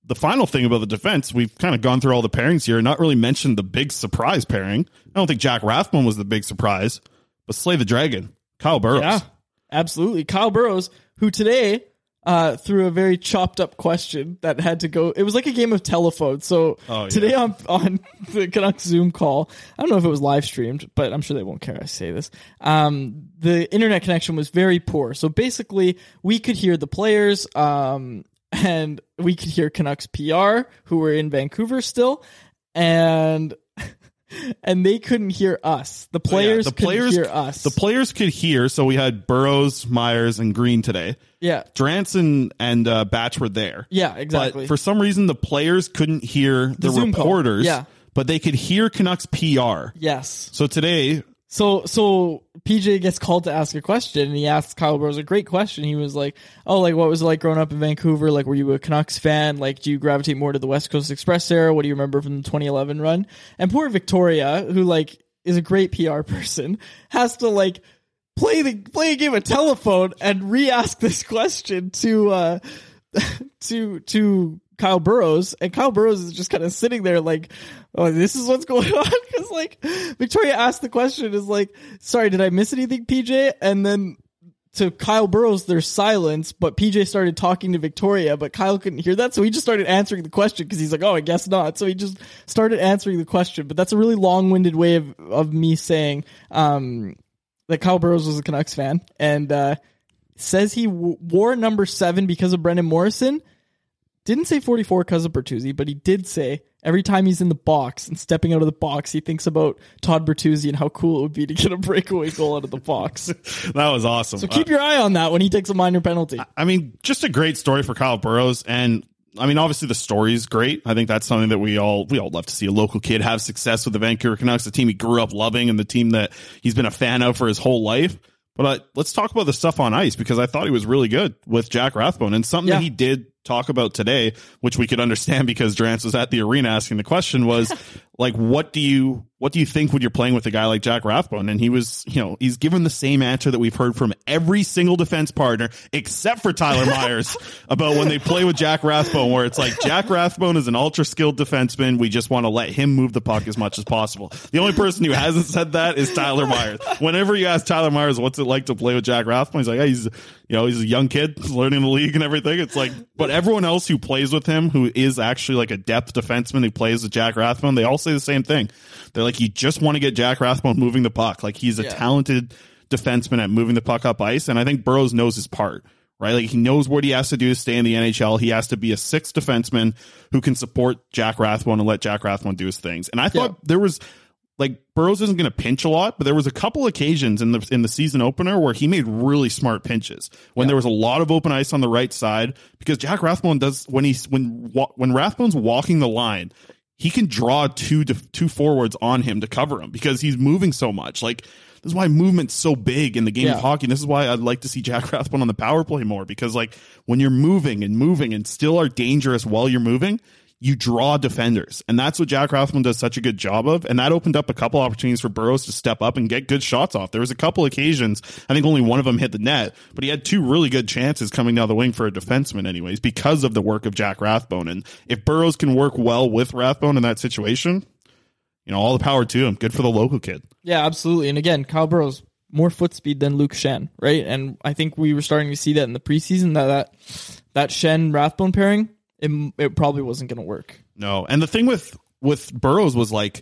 Speaker 9: the final thing about the defense, we've kind of gone through all the pairings here, not really mentioned the big surprise pairing. I don't think Jack Rathbone was the big surprise, but Slay the Dragon, Kyle Burroughs.
Speaker 10: Yeah, absolutely. Kyle Burroughs, who today uh, threw a very chopped up question that had to go. It was like a game of telephone. So
Speaker 9: oh, yeah.
Speaker 10: today on, on the Canucks Zoom call, I don't know if it was live streamed, but I'm sure they won't care I say this. Um, the internet connection was very poor. So basically, we could hear the players, um, and we could hear Canucks P R, who were in Vancouver still, and and they couldn't hear us. The players,
Speaker 9: yeah, the
Speaker 10: couldn't
Speaker 9: players
Speaker 10: hear us.
Speaker 9: The players could hear, so we had Burroughs, Myers, and Green today.
Speaker 10: Yeah.
Speaker 9: Drance and, and uh, Batch were there.
Speaker 10: Yeah, exactly.
Speaker 9: But for some reason, the players couldn't hear the,
Speaker 10: The Zoom call.
Speaker 9: reporters,
Speaker 10: Yeah.
Speaker 9: but they could hear Canucks P R.
Speaker 10: Yes.
Speaker 9: So today...
Speaker 10: So so P J gets called to ask a question, and he asked Kyle Burroughs a great question. He was like, oh, like, what was it like growing up in Vancouver? Like, were you a Canucks fan? Like, do you gravitate more to the West Coast Express era? What do you remember from the twenty eleven run? And poor Victoria, who, like, is a great P R person, has to, like, play the play a game of telephone and re-ask this question to uh to to Kyle Burroughs, and Kyle Burroughs is just kind of sitting there like, oh, this is what's going on, because like Victoria asked the question, is like, sorry, did I miss anything, P J? And then to Kyle Burroughs, there's silence, but P J started talking to Victoria, but Kyle couldn't hear that, so he just started answering the question because he's like, oh, I guess not. So he just started answering the question. But that's a really long-winded way of, of me saying um, that Kyle Burroughs was a Canucks fan, and uh, says he w- wore number seven because of Brendan Morrison. Didn't say forty-four because of Bertuzzi, but he did say every time he's in the box and stepping out of the box, he thinks about Todd Bertuzzi and how cool it would be to get a breakaway goal out of the box.
Speaker 9: That was awesome.
Speaker 10: So keep your eye on that when he takes a minor penalty.
Speaker 9: I mean, just a great story for Kyle Burroughs. And I mean, obviously the story is great. I think that's something that we all, we all love to see a local kid have success with the Vancouver Canucks, the team he grew up loving and the team that he's been a fan of for his whole life. But uh, let's talk about the stuff on ice, because I thought he was really good with Jack Rathbone, and something
Speaker 10: Yeah.
Speaker 9: that he did talk about today, which we could understand because Drance was at the arena asking the question, was like, what do you, what do you think when you're playing with a guy like Jack Rathbone? And he was, you know, he's given the same answer that we've heard from every single defense partner except for Tyler Myers about when they play with Jack Rathbone, where it's like, Jack Rathbone is an ultra skilled defenseman. We just want to let him move the puck as much as possible. The only person who hasn't said that is Tyler Myers. Whenever you ask Tyler Myers, what's it like to play with Jack Rathbone? He's like, hey, he's, you know, he's a young kid learning the league and everything. It's like, but everyone else who plays with him, who is actually like a depth defenseman who plays with Jack Rathbone, they all say the same thing. They're like, you just want to get Jack Rathbone moving the puck. Like, he's a
Speaker 10: Yeah.
Speaker 9: talented defenseman at moving the puck up ice. And I think Burroughs knows his part, right? Like, he knows what he has to do to stay in the N H L. He has to be a sixth defenseman who can support Jack Rathbone and let Jack Rathbone do his things. And I thought
Speaker 10: Yeah.
Speaker 9: there was, like, Burroughs isn't going to pinch a lot, but there was a couple occasions in the in the season opener where he made really smart pinches when
Speaker 10: Yeah.
Speaker 9: there was a lot of open ice on the right side, because Jack Rathbone does, when he's when when Rathbone's walking the line, he can draw two two forwards on him to cover him because he's moving so much. Like, this is why movement's so big in the game
Speaker 10: Yeah.
Speaker 9: of hockey. And this is why I'd like to see Jack Rathbone on the power play more, because like, when you're moving and moving and still are dangerous while you're moving, you draw defenders. And that's what Jack Rathbone does such a good job of. And that opened up a couple opportunities for Burroughs to step up and get good shots off. There was a couple occasions, I think only one of them hit the net, but he had two really good chances coming down the wing for a defenseman anyways, because of the work of Jack Rathbone. And if Burroughs can work well with Rathbone in that situation, you know, all the power to him. Good for the local kid.
Speaker 10: Yeah, absolutely. And again, Kyle Burroughs, more foot speed than Luke Shen, right? And I think we were starting to see that in the preseason, that that, that Shen-Rathbone pairing, it, it probably wasn't going to work.
Speaker 9: No. And the thing with, with Burroughs was like,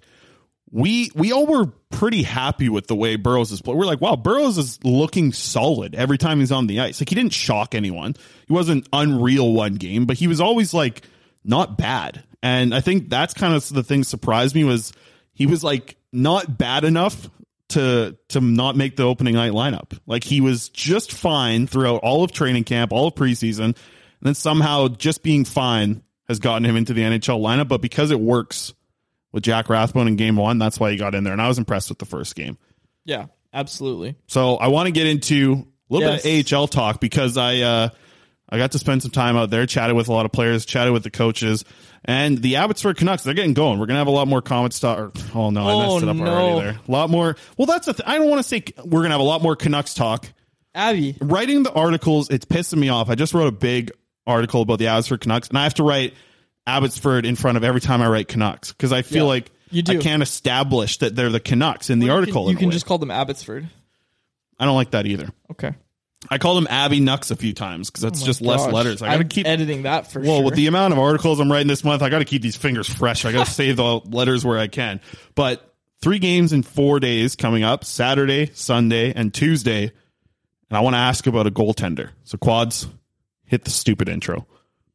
Speaker 9: we we all were pretty happy with the way Burroughs is playing. We're like, wow, Burroughs is looking solid every time he's on the ice. Like, he didn't shock anyone. He wasn't unreal one game, but he was always like not bad. And I think that's kind of the thing that surprised me, was he was like not bad enough to to not make the opening night lineup. Like, he was just fine throughout all of training camp, all of preseason. And then somehow just being fine has gotten him into the N H L lineup. But because it works with Jack Rathbone in game one, that's why he got in there. And I was impressed with the first game.
Speaker 10: Yeah, absolutely.
Speaker 9: So I want to get into a little
Speaker 10: Yes.
Speaker 9: bit of A H L talk, because I uh, I got to spend some time out there, chatted with a lot of players, chatted with the coaches, and the Abbotsford Canucks, they're getting going. We're going to have a lot more comments. Talk, oh, no, I
Speaker 10: Oh,
Speaker 9: messed it up
Speaker 10: no.
Speaker 9: already there. A lot more. Well, that's the th- I don't want to say we're going to have a lot more Canucks talk.
Speaker 10: Abby.
Speaker 9: Writing the articles, it's pissing me off. I just wrote a big article about the Abbotsford Canucks, and I have to write Abbotsford in front of every time I write Canucks because I feel
Speaker 10: Yeah,
Speaker 9: like
Speaker 10: you do.
Speaker 9: I can't establish that they're the Canucks in the
Speaker 10: Well,
Speaker 9: article.
Speaker 10: You can, you
Speaker 9: in a
Speaker 10: can
Speaker 9: way.
Speaker 10: just call them Abbotsford.
Speaker 9: I don't like that either.
Speaker 10: Okay.
Speaker 9: I call them Abby Nucks a few times because that's
Speaker 10: Oh my
Speaker 9: just less
Speaker 10: gosh.
Speaker 9: letters. I gotta
Speaker 10: I'm
Speaker 9: keep
Speaker 10: editing that for
Speaker 9: well
Speaker 10: sure.
Speaker 9: with the amount of articles I'm writing this month. I got to keep these fingers fresh. I got to save the letters where I can. But three games in four days coming up: Saturday, Sunday, and Tuesday. And I want to ask about a goaltender. So Quads, hit the stupid intro.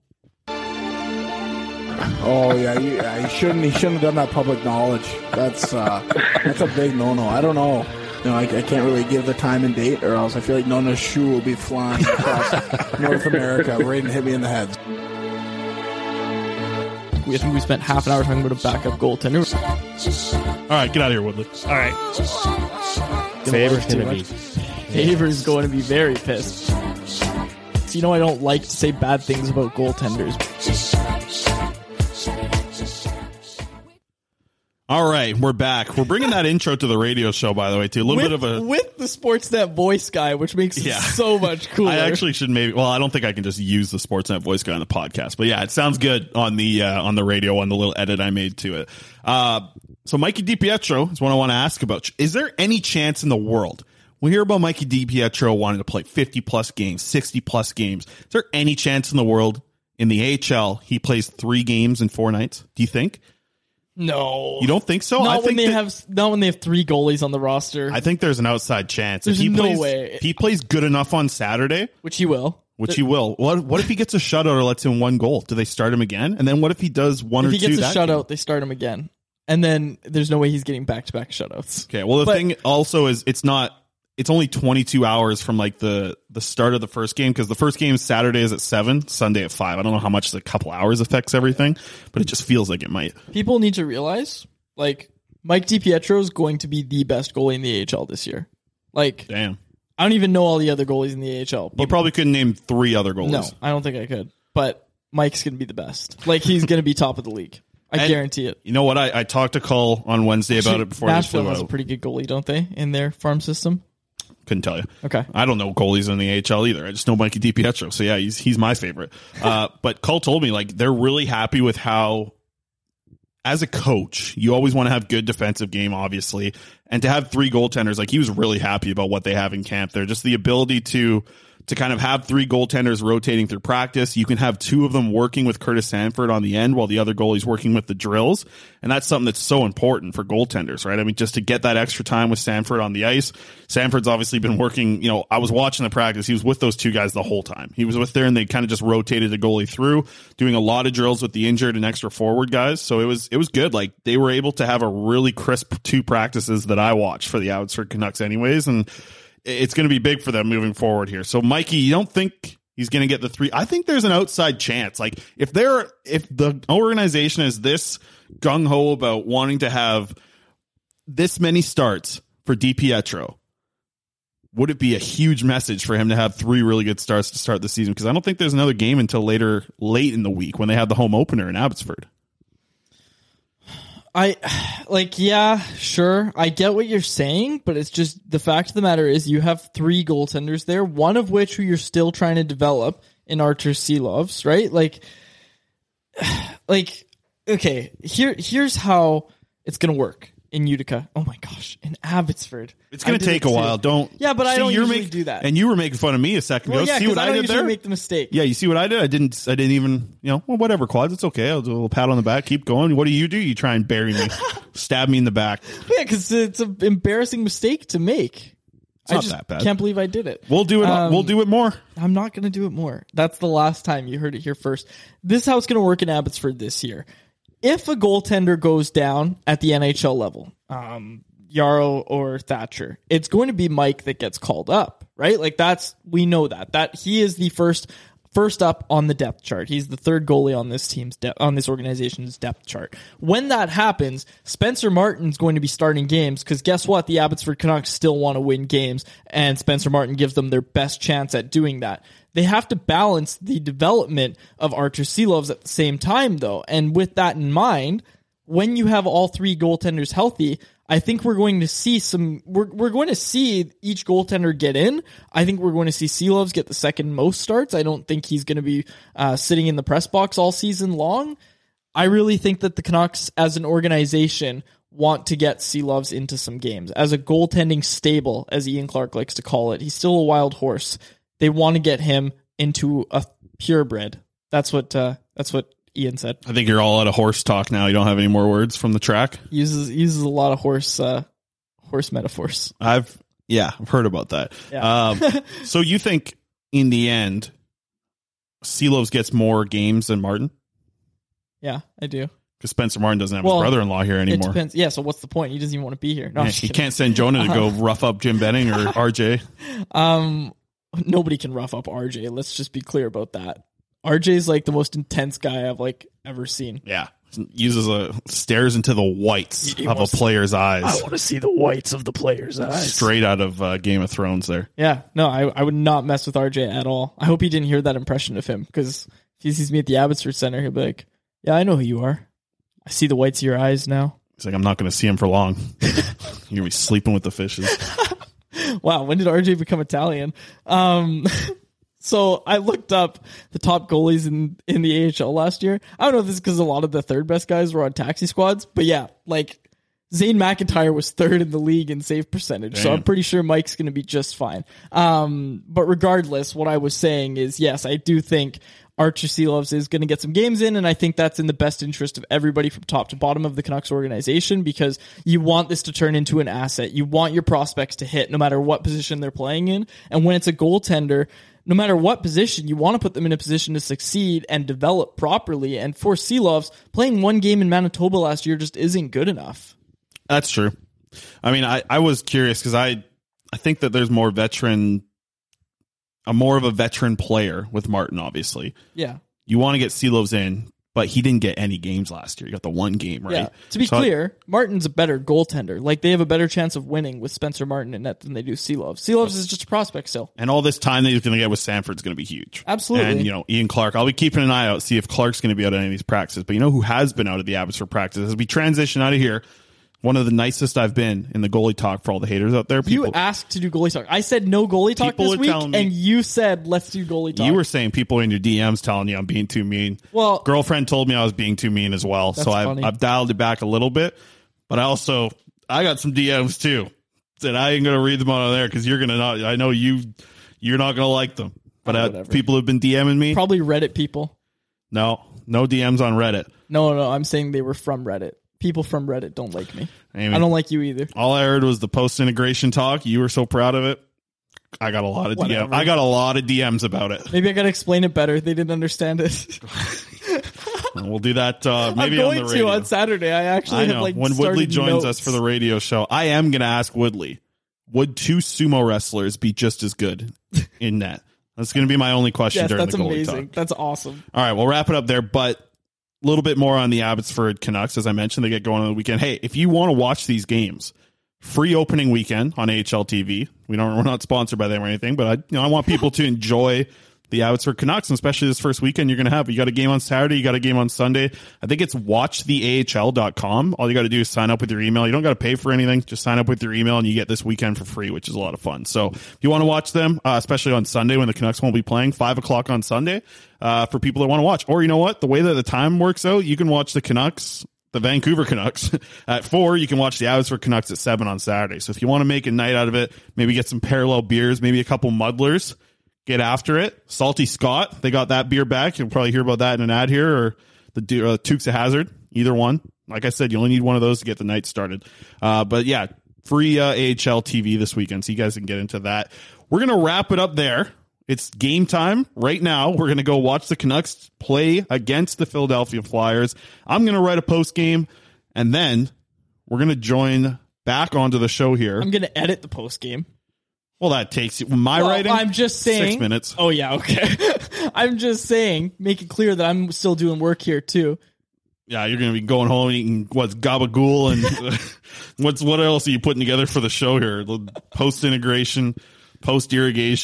Speaker 11: Oh yeah, you, yeah, he shouldn't. He shouldn't have done that public knowledge. That's uh, that's a big no-no. I don't know. You know, I, I can't really give the time and date, or else I feel like Nona's shoe will be flying across North America, right and hit me in the head.
Speaker 10: We, I think we spent half an hour talking about a backup goaltender.
Speaker 9: All right, get out of here, Woodley.
Speaker 5: All right.
Speaker 10: Favor's gonna be. Favor's going to be very pissed. So, you know, I don't like to say bad things about goaltenders.
Speaker 9: All right, we're back. We're bringing that intro to the radio show, by the way, too. A little
Speaker 10: with,
Speaker 9: bit of a
Speaker 10: with the Sportsnet voice guy, which makes it
Speaker 9: Yeah.
Speaker 10: so much cooler.
Speaker 9: I actually should maybe. Well, I don't think I can just use the Sportsnet voice guy on the podcast, but yeah, it sounds good on the uh, on the radio on the little edit I made to it. Uh, so Mikey DiPietro is what I want to ask about. Is there any chance in the world we hear about Mikey DiPietro wanting to play fifty plus games, sixty plus games? Is there any chance in the world in the A H L he plays three games in four nights? Do you think?
Speaker 10: No,
Speaker 9: You don't think so?
Speaker 10: Not
Speaker 9: I
Speaker 10: when
Speaker 9: think
Speaker 10: they
Speaker 9: that-
Speaker 10: have not when they have three goalies on the roster,
Speaker 9: I think there's an outside chance.
Speaker 10: There's
Speaker 9: if he
Speaker 10: no
Speaker 9: plays,
Speaker 10: way.
Speaker 9: if he plays good enough on Saturday,
Speaker 10: which he will.
Speaker 9: which he will. What what if he gets a shutout or lets in one goal? Do they start him again? And then what if he does one
Speaker 10: If
Speaker 9: or
Speaker 10: he
Speaker 9: two?
Speaker 10: gets a
Speaker 9: that
Speaker 10: shutout,
Speaker 9: game?
Speaker 10: they start him again, and then there's no way he's getting back to back shutouts.
Speaker 9: Okay. Well, the
Speaker 10: But-
Speaker 9: thing also is it's not. It's only twenty-two hours from like the the start of the first game because the first game Saturday is at seven, Sunday at five. I don't know how much the couple hours affects everything, but it just feels like it might.
Speaker 10: People need to realize, like, Mike DiPietro is going to be the best goalie in the A H L this year. Like,
Speaker 9: Damn.
Speaker 10: I don't even know all the other goalies in the A H L.
Speaker 9: You
Speaker 10: But
Speaker 9: probably couldn't name three other goalies.
Speaker 10: no, I don't think I could. But Mike's going to be the best. Like, he's going to be top of the league. I
Speaker 9: And
Speaker 10: guarantee it.
Speaker 9: You know what? I, I talked to Cole on Wednesday about
Speaker 10: Actually,
Speaker 9: it before they
Speaker 10: Nashville
Speaker 9: flew
Speaker 10: has a
Speaker 9: out.
Speaker 10: pretty good goalie, don't they, in their farm system?
Speaker 9: Couldn't tell you.
Speaker 10: Okay.
Speaker 9: I don't know goalies in the A H L either. I just know Mikey DiPietro. So yeah, he's he's my favorite. Uh, but Cole told me like they're really happy with how, as a coach, you always want to have good defensive game, obviously, and to have three goaltenders. Like he was really happy about what they have in camp there. Just the ability to to kind of have three goaltenders rotating through practice. You can have two of them working with Curtis Sanford on the end while the other goalie's working with the drills. And that's something that's so important for goaltenders, right? I mean, just to get that extra time with Sanford on the ice. Sanford's obviously been working, you know, I was watching the practice. He was with those two guys the whole time. He was with there and they kind of just rotated the goalie through, doing a lot of drills with the injured and extra forward guys. So it was, it was good. Like they were able to have a really crisp two practices that I watched for the Abbotsford Canucks anyways. And it's going to be big for them moving forward here. So, Mikey, you don't think he's going to get the three? I think there's an outside chance. Like, if they're if the organization is this gung ho about wanting to have this many starts for DiPietro, would it be a huge message for him to have three really good starts to start the season? Because I don't think there's another game until later, late in the week when they have the home opener in Abbotsford.
Speaker 10: I like, yeah, sure. I get what you're saying, but it's just the fact of the matter is you have three goaltenders there, one of which who you're still trying to develop in Artur Silovs, right? Like, like, okay, here, here's how it's going to work in Utica. Oh my gosh, in Abbotsford.
Speaker 9: It's going
Speaker 10: I
Speaker 9: to
Speaker 10: did
Speaker 9: take
Speaker 10: it
Speaker 9: a
Speaker 10: too.
Speaker 9: while. Don't.
Speaker 10: Yeah, but I
Speaker 9: See,
Speaker 10: don't
Speaker 9: you're
Speaker 10: usually
Speaker 9: make-
Speaker 10: do that.
Speaker 9: And you were making fun of me a second
Speaker 10: Well,
Speaker 9: ago.
Speaker 10: yeah,
Speaker 9: See
Speaker 10: 'cause
Speaker 9: what
Speaker 10: I
Speaker 9: I,
Speaker 10: don't
Speaker 9: did
Speaker 10: usually
Speaker 9: there?
Speaker 10: make the mistake.
Speaker 9: Yeah, you see what I did? I didn't. I didn't even. You know, well, whatever. Quads. It's okay. I'll do a little pat on the back. Keep going. What do you do? You try and bury me, stab me in the back.
Speaker 10: Yeah, because it's an embarrassing mistake to make.
Speaker 9: It's
Speaker 10: I
Speaker 9: not
Speaker 10: just
Speaker 9: that bad.
Speaker 10: can't believe I did it.
Speaker 9: We'll do it.
Speaker 10: Um,
Speaker 9: we'll do it more.
Speaker 10: I'm not going to do it more. That's the last time. You heard it here first. This is how it's going to work in Abbotsford this year. If a goaltender goes down at the N H L level, um, Yarrow or Thatcher, it's going to be Mike that gets called up, right? Like that's, we know that, that he is the first, first up on the depth chart. He's the third goalie on this team's depth, on this organization's depth chart. When that happens, Spencer Martin's going to be starting games because guess what? The Abbotsford Canucks still want to win games and Spencer Martin gives them their best chance at doing that. They have to balance the development of Artur Silovs at the same time though. And with that in mind, when you have all three goaltenders healthy, I think we're going to see some, we're, we're going to see each goaltender get in. I think we're going to see Silovs get the second most starts. I don't think he's going to be uh, sitting in the press box all season long. I really think that the Canucks as an organization want to get Seelovs into some games. As a goaltending stable, as Ian Clark likes to call it, he's still a wild horse. They want to get him into a purebred. That's what uh, that's what Ian said.
Speaker 9: I think you're all out of horse talk now. You don't have any more words from the track?
Speaker 10: Uses uses a lot of horse uh, horse metaphors.
Speaker 9: I've yeah, I've heard about that.
Speaker 10: Yeah.
Speaker 9: Um, so you think in the end, Seelovs gets more games than Martin?
Speaker 10: Yeah, I do.
Speaker 9: Because Spencer Martin doesn't have
Speaker 10: well,
Speaker 9: his brother-in-law here anymore.
Speaker 10: It depends. Yeah, so what's the point? He doesn't even want to be here. No,
Speaker 9: yeah, he can't send Jonah to go rough up Jim Benning or R J.
Speaker 10: Um, nobody can rough up R J. Let's just be clear about that. R J's like the most intense guy I've like ever seen.
Speaker 9: Yeah, uses a stares into the whites he, he of a player's eyes.
Speaker 10: I want to see the whites of the player's eyes.
Speaker 9: Straight out of uh, Game of Thrones there.
Speaker 10: Yeah, no, I I would not mess with R J at all. I hope he didn't hear that impression of him, because if he sees me at the Abbotsford Center, he'll be like, "Yeah, I know who you are. I see the whites of your eyes now."
Speaker 9: He's like, "I'm not going to see him for long. You're going to be sleeping with the fishes."
Speaker 10: Wow, when did R J become Italian? Um, so I looked up the top goalies in, in the A H L last year. I don't know if this is because a lot of the third best guys were on taxi squads, but yeah, like Zane McIntyre was third in the league in save percentage. Damn. So I'm pretty sure Mike's going to be just fine. Um, but regardless, what I was saying is, yes, I do think Archer Seelovs is going to get some games in, and I think that's in the best interest of everybody from top to bottom of the Canucks organization, because you want this to turn into an asset. You want your prospects to hit no matter what position they're playing in, and when it's a goaltender, no matter what position, you want to put them in a position to succeed and develop properly, and for Seelovs, playing one game in Manitoba last year just isn't good enough.
Speaker 9: That's true. I mean, I, I was curious because I, I think that there's more veteran a more of a veteran player with Martin, obviously.
Speaker 10: Yeah.
Speaker 9: You want to get Seelovs in, but he didn't get any games last year. He got the one game, right?
Speaker 10: Yeah. To be
Speaker 9: so
Speaker 10: clear, I, Martin's a better goaltender. Like, they have a better chance of winning with Spencer Martin in net than they do Seelovs. Seelovs is just a prospect still.
Speaker 9: And all this time that he's going to get with Sanford's going to be huge.
Speaker 10: Absolutely.
Speaker 9: And, you know, Ian Clark, I'll be keeping an eye out, see if Clark's going to be out of any of these practices. But you know who has been out of the Abbotsford practices? As we transition out of here, one of the nicest I've been in the goalie talk for all the haters out there.
Speaker 10: People, you asked to do goalie talk. I said no goalie talk this week, me, and you said let's do goalie talk.
Speaker 9: You were saying people in your D Ms telling you I'm being too mean.
Speaker 10: Well,
Speaker 9: girlfriend told me I was being too mean as well, so I've, I've dialed it back a little bit. But I also I got some D Ms too that I ain't gonna read them out of there because you're gonna not. I know you you're not gonna like them. But oh, uh, people have been DMing me.
Speaker 10: Probably Reddit people.
Speaker 9: No, no D Ms on Reddit.
Speaker 10: No, no, I'm saying they were from Reddit. People from Reddit don't like me. Amy, I don't like you either.
Speaker 9: All I heard was the post-integration talk. You were so proud of it. I got a lot of Whatever. D Ms. I got a lot of D Ms about it.
Speaker 10: Maybe I got to explain it better. They didn't understand it.
Speaker 9: We'll do that uh, maybe
Speaker 10: I'm going
Speaker 9: on the radio.
Speaker 10: to on Saturday. I actually
Speaker 9: I know.
Speaker 10: have like
Speaker 9: when Woodley joins
Speaker 10: notes.
Speaker 9: us for the radio show, I am going to ask Woodley, would two sumo wrestlers be just as good in net? That's going to be my only question
Speaker 10: yes,
Speaker 9: during
Speaker 10: that's
Speaker 9: the goalie
Speaker 10: amazing.
Speaker 9: talk.
Speaker 10: That's awesome.
Speaker 9: All right, we'll wrap it up there, but a little bit more on the Abbotsford Canucks. As I mentioned, they get going on the weekend. Hey, if you want to watch these games, free opening weekend on A H L T V. We don't, we're not sponsored by them or anything, but I, you know, I want people to enjoy the Abbotsford Canucks, and especially this first weekend you're going to have. You got a game on Saturday, you got a game on Sunday. I think it's watch the A H L dot com. All you got to do is sign up with your email. You don't got to pay for anything. Just sign up with your email and you get this weekend for free, which is a lot of fun. So if you want to watch them, uh, especially on Sunday when the Canucks won't be playing, five o'clock on Sunday, uh, for people that want to watch. Or you know what? The way that the time works out, you can watch the Canucks, the Vancouver Canucks at four. You can watch the Abbotsford Canucks at seven on Saturday. So if you want to make a night out of it, maybe get some parallel beers, maybe a couple muddlers, get after it. Salty Scott, they got that beer back. You'll probably hear about that in an ad here, or the uh, Tukes of Hazard, either one. Like I said, you only need one of those to get the night started. Uh, but yeah, free uh, A H L T V this weekend, so you guys can get into that. We're going to wrap it up there. It's game time right now. We're going to go watch the Canucks play against the Philadelphia Flyers. I'm going to write a post game, and then we're going to join back onto the show here.
Speaker 10: I'm going to edit the post game.
Speaker 9: Well, that takes my
Speaker 10: well,
Speaker 9: writing.
Speaker 10: I'm just saying.
Speaker 9: Six minutes.
Speaker 10: Oh yeah, okay. I'm just saying, make it clear that I'm still doing work here too.
Speaker 9: Yeah, you're going to be going home and eating what's gabagool and what's what else are you putting together for the show here? Post integration, post irrigation.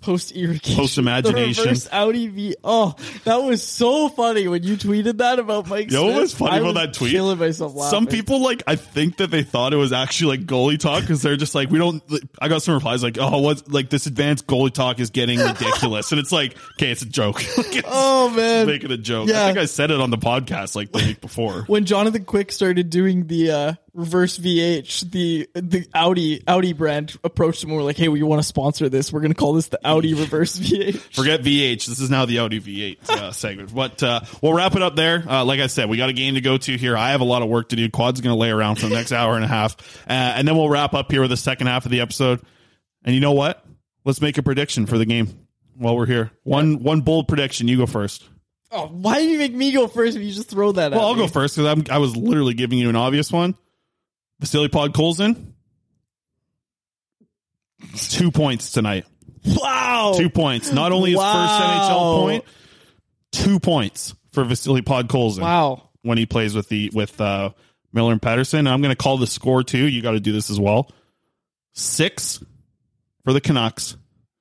Speaker 10: Post irrigation.
Speaker 9: Post imagination.
Speaker 10: The reverse Audi V. Oh, that was so funny when you tweeted that about Mike
Speaker 9: You know
Speaker 10: Smith.
Speaker 9: what was funny
Speaker 10: I
Speaker 9: about
Speaker 10: was
Speaker 9: that tweet?
Speaker 10: Killing myself laughing.
Speaker 9: Some people, like, I think that they thought it was actually like goalie talk because they're just like, we don't. I got some replies like, oh, what's like this advanced goalie talk is getting ridiculous, and it's like, okay, it's a joke. Like,
Speaker 10: oh man,
Speaker 9: making a joke.
Speaker 10: Yeah.
Speaker 9: I think I said it on the podcast like the week before.
Speaker 10: When Jonathan Quick started doing the uh, reverse V H, the the Audi Audi brand approached him and were like, hey, we want to sponsor this. We're going to call this the Audi reverse V H.
Speaker 9: Forget V H. This is now the Audi V eight uh, segment. But uh, we'll wrap it up there. Uh, like I said, we got a game to go to here. I have a lot of work to do. Quad's going to lay around for the next hour and a half. Uh, and then we'll wrap up here with the second half of the episode. And you know what? Let's make a prediction for the game while we're here. One one bold prediction. You go first.
Speaker 10: Oh, why do you make me go first if you just throw that
Speaker 9: Well,
Speaker 10: at
Speaker 9: I'll
Speaker 10: me?
Speaker 9: go first because I was literally giving you an obvious one. Vasily Podkolzin. Two points tonight.
Speaker 10: Wow.
Speaker 9: Two points. Not only his
Speaker 10: Wow.
Speaker 9: first N H L point, two points for Vasily Podkolzin.
Speaker 10: Wow.
Speaker 9: When he plays with the with uh, Miller and Pettersson. I'm going to call the score too. You got to do this as well. Six for the Canucks.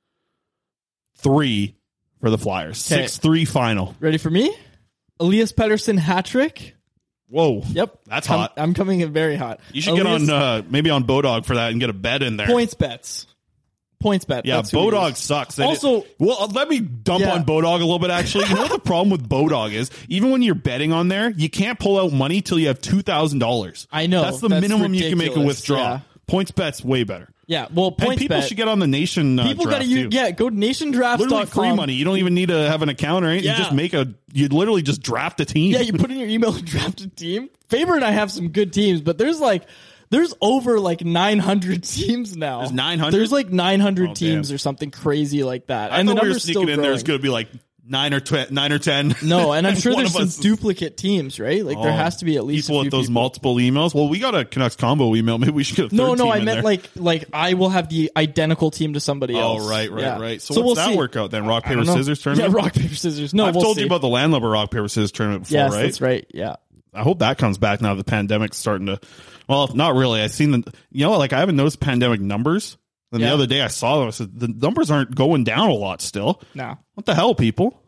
Speaker 9: Three for the Flyers.
Speaker 10: Okay.
Speaker 9: Six three final.
Speaker 10: Ready for me? Elias Pettersson hat trick.
Speaker 9: Whoa.
Speaker 10: Yep.
Speaker 9: That's
Speaker 10: I'm,
Speaker 9: hot.
Speaker 10: I'm coming in very hot.
Speaker 9: You should
Speaker 10: Elias,
Speaker 9: get on uh, maybe on Bodog for that and get a bet in there.
Speaker 10: points bets. Points bet.
Speaker 9: Yeah,
Speaker 10: That's who it
Speaker 9: Bodog
Speaker 10: is.
Speaker 9: sucks. They
Speaker 10: Also,
Speaker 9: did- well, uh, let me dump
Speaker 10: Yeah.
Speaker 9: on Bodog a little bit, actually. You know what the problem with Bodog is? Even when you're betting on there, you can't pull out money till you have two thousand dollars.
Speaker 10: I know.
Speaker 9: That's the
Speaker 10: That's
Speaker 9: minimum you can make a
Speaker 10: ridiculous,
Speaker 9: withdrawal.
Speaker 10: yeah.
Speaker 9: Points bet's way better.
Speaker 10: yeah, well,
Speaker 9: And
Speaker 10: points
Speaker 9: people
Speaker 10: bet.
Speaker 9: should get on the Nation uh,
Speaker 10: People
Speaker 9: draft
Speaker 10: gotta use,
Speaker 9: too.
Speaker 10: yeah, go to nation draft dot com.
Speaker 9: Literally free money. You don't even need to have an account or anything.
Speaker 10: Yeah.
Speaker 9: You just make a, you literally just draft a team.
Speaker 10: Yeah, you put in your email and draft a team. Faber and I have some good teams, but there's like, there's over like nine hundred teams now.
Speaker 9: There's nine hundred?
Speaker 10: There's like nine hundred
Speaker 9: Oh,
Speaker 10: teams
Speaker 9: damn.
Speaker 10: or something crazy like that.
Speaker 9: I
Speaker 10: and the
Speaker 9: thought we were
Speaker 10: number's
Speaker 9: sneaking
Speaker 10: still
Speaker 9: in
Speaker 10: growing.
Speaker 9: there. It's going to be like nine or tw- nine or ten.
Speaker 10: No, and I'm sure
Speaker 9: One
Speaker 10: there's
Speaker 9: of
Speaker 10: some
Speaker 9: us-
Speaker 10: duplicate teams, right? Like there
Speaker 9: Oh,
Speaker 10: has to be at least
Speaker 9: people
Speaker 10: a few
Speaker 9: with those
Speaker 10: people.
Speaker 9: multiple emails. Well, we got a Canucks combo email. Maybe we should get a third
Speaker 10: No, no,
Speaker 9: team
Speaker 10: I
Speaker 9: in
Speaker 10: meant
Speaker 9: there.
Speaker 10: like like I will have the identical team to somebody
Speaker 9: Oh,
Speaker 10: else.
Speaker 9: right, right,
Speaker 10: Yeah.
Speaker 9: right. So,
Speaker 10: we'll
Speaker 9: what's that
Speaker 10: see.
Speaker 9: work out then? Rock,
Speaker 10: I
Speaker 9: paper,
Speaker 10: don't know.
Speaker 9: scissors tournament?
Speaker 10: Yeah, rock paper scissors. No,
Speaker 9: I've
Speaker 10: we'll
Speaker 9: told
Speaker 10: see.
Speaker 9: you about the Landlubber rock, paper, scissors tournament before,
Speaker 10: Yes,
Speaker 9: right?
Speaker 10: that's right. Yeah.
Speaker 9: I hope that comes back now the pandemic's starting to, well, not really. I've seen the, you know, like I haven't noticed pandemic numbers. And
Speaker 10: Yeah.
Speaker 9: the other day I saw them. I said, the numbers aren't going down a lot still.
Speaker 10: No.
Speaker 9: What the hell, people?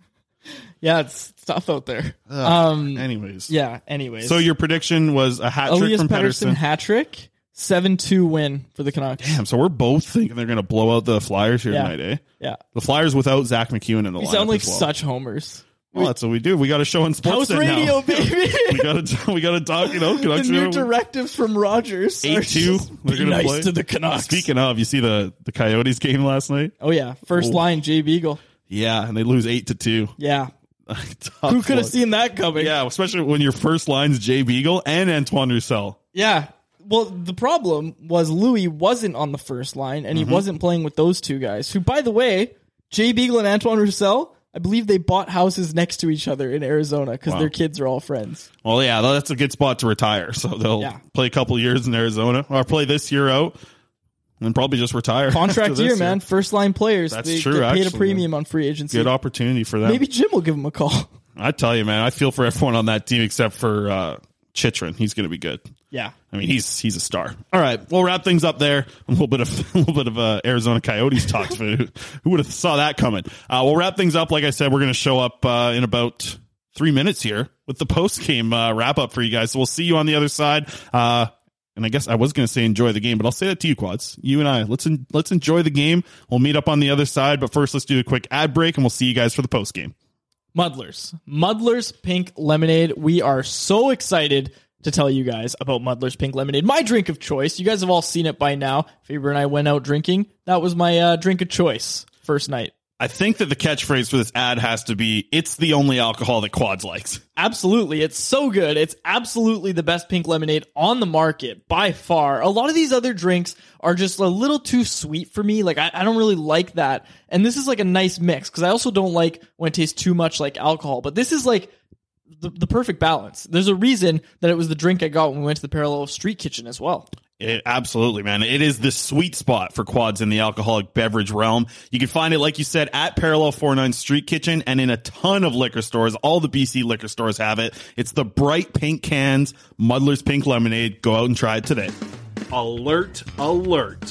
Speaker 10: Yeah, it's tough out there.
Speaker 9: Ugh.
Speaker 10: Um.
Speaker 9: Anyways.
Speaker 10: Yeah. Anyways.
Speaker 9: So your prediction was a hat trick
Speaker 10: Elias
Speaker 9: from
Speaker 10: Pettersson
Speaker 9: Pettersson.
Speaker 10: hat trick, seven two win for the Canucks.
Speaker 9: Damn, so we're both thinking they're going to blow out the Flyers here
Speaker 10: Yeah.
Speaker 9: tonight, eh?
Speaker 10: Yeah.
Speaker 9: The Flyers without Zach McEwen in the
Speaker 10: We
Speaker 9: lineup
Speaker 10: sound like
Speaker 9: as well.
Speaker 10: such homers.
Speaker 9: Well, that's what we do. We got a show on Sportsnet
Speaker 10: House radio,
Speaker 9: now.
Speaker 10: baby.
Speaker 9: we got to we got to talk. You know,
Speaker 10: The
Speaker 9: Canucks
Speaker 10: new
Speaker 9: are-
Speaker 10: directives from Rogers. are
Speaker 9: Eight two.
Speaker 10: just
Speaker 9: They're
Speaker 10: be
Speaker 9: gonna
Speaker 10: nice
Speaker 9: play
Speaker 10: to the Canucks.
Speaker 9: Speaking of, you see the the Coyotes game last night?
Speaker 10: Oh yeah, first
Speaker 9: Oh.
Speaker 10: line Jay Beagle.
Speaker 9: Yeah, and they lose eight to two.
Speaker 10: Yeah,
Speaker 9: Tough
Speaker 10: who could have
Speaker 9: look.
Speaker 10: seen that coming?
Speaker 9: Yeah, especially when your first line's Jay Beagle and Antoine Roussel.
Speaker 10: Yeah. Well, the problem was Louis wasn't on the first line, and
Speaker 9: Mm-hmm.
Speaker 10: he wasn't playing with those two guys. Who, by the way, Jay Beagle and Antoine Roussel, I believe they bought houses next to each other in Arizona because
Speaker 9: Wow.
Speaker 10: their kids are all friends.
Speaker 9: Well, yeah, that's a good spot to retire. So they'll
Speaker 10: Yeah.
Speaker 9: play a couple of years in Arizona, or play this year out, and probably just retire.
Speaker 10: Contract
Speaker 9: after
Speaker 10: year,
Speaker 9: this
Speaker 10: man. First line players.
Speaker 9: That's
Speaker 10: they
Speaker 9: true,
Speaker 10: get paid
Speaker 9: actually,
Speaker 10: a premium on free agency.
Speaker 9: Good opportunity for them.
Speaker 10: Maybe Jim will give him a call.
Speaker 9: I tell you, man, I feel for everyone on that team except for uh, Chychrun. He's going to be good.
Speaker 10: Yeah.
Speaker 9: I mean, he's he's a star. All right, we'll wrap things up there. A little bit of a little bit of uh, Arizona Coyotes talks. Who, who would have saw that coming? Uh, we'll wrap things up. Like I said, we're going to show up uh, in about three minutes here with the post game uh, wrap up for you guys. So we'll see you on the other side. Uh, and I guess I was going to say enjoy the game, but I'll say that to you, Quads. You and I, let's en- let's enjoy the game. We'll meet up on the other side. But first, let's do a quick ad break, and we'll see you guys for the post game.
Speaker 10: Muddlers. Muddlers Pink Lemonade. We are so excited to tell you guys about Muddlers Pink Lemonade, my drink of choice. You guys have all seen it by now. Faber and I went out drinking. That was my uh, drink of choice first night.
Speaker 9: I think that the catchphrase for this ad has to be, it's the only alcohol that Quads likes.
Speaker 10: Absolutely. It's so good. It's absolutely the best pink lemonade on the market by far. A lot of these other drinks are just a little too sweet for me. Like, I, I don't really like that. And this is like a nice mix because I also don't like when it tastes too much like alcohol. But this is like the, the perfect balance. There's a reason that it was the drink I got when we went to the Parallel Street Kitchen as well.
Speaker 9: It, absolutely, man. It is the sweet spot for Quads in the alcoholic beverage realm. You can find it, like you said, at Parallel forty-nine Street Kitchen and in a ton of liquor stores. All the B C liquor stores have it. It's the bright pink cans, Muddler's Pink Lemonade. Go out and try it today. Alert, alert.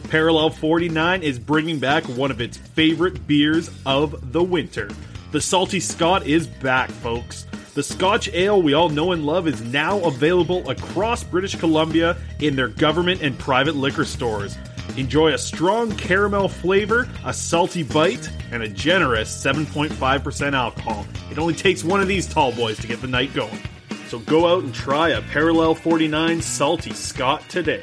Speaker 12: Parallel forty-nine is bringing back one of its favorite beers of the winter. The Salty Scot is back, folks. The Scotch ale we all know and love is now available across British Columbia in their government and private liquor stores. Enjoy a strong caramel flavor, a salty bite, and a generous seven point five percent alcohol. It only takes one of these tall boys to get the night going. So go out and try a Parallel forty-nine Salty Scot today.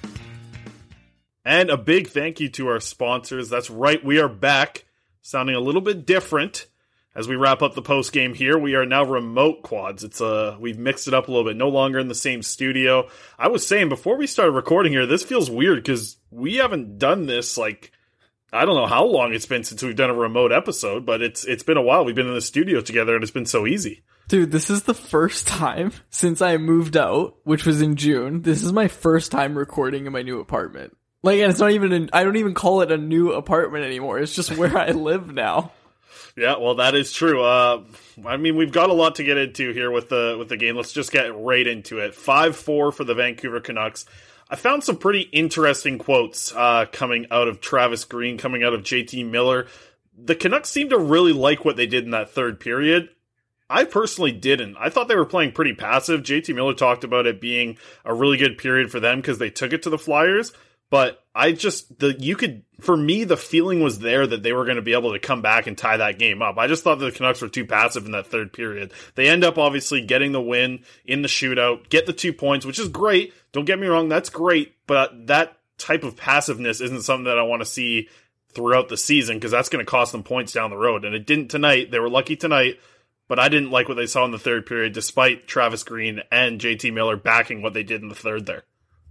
Speaker 12: And a big thank you to our sponsors. That's right, we are back, sounding a little bit different. As we wrap up the post game here, we are now remote quads. It's uh, we've mixed it up a little bit. No longer in the same studio. I was saying before we started recording here, this feels weird because we haven't done this like I don't know how long it's been since we've done a remote episode, but it's it's been a while. We've been in the studio together, and it's been so easy.
Speaker 10: Dude, this is the first time since I moved out, which was in June. This is my first time recording in my new apartment. Like, and it's not even an, I don't even call it a new apartment anymore. It's just where I live now.
Speaker 12: Yeah, well, that is true. Uh, I mean, we've got a lot to get into here with the with the game. Let's just get right into it. five four for the Vancouver Canucks. I found some pretty interesting quotes uh, coming out of Travis Green, coming out of J T Miller. The Canucks seem to really like what they did in that third period. I personally didn't. I thought they were playing pretty passive. J T Miller talked about it being a really good period for them because they took it to the Flyers. But I just, the you could, for me, the feeling was there that they were going to be able to come back and tie that game up. I just thought that the Canucks were too passive in that third period. They end up obviously getting the win in the shootout, get the two points, which is great. Don't get me wrong, that's great. But that type of passiveness isn't something that I want to see throughout the season because that's going to cost them points down the road. And it didn't tonight. They were lucky tonight. But I didn't like what they saw in the third period, despite Travis Green and J T Miller backing what they did in the third there.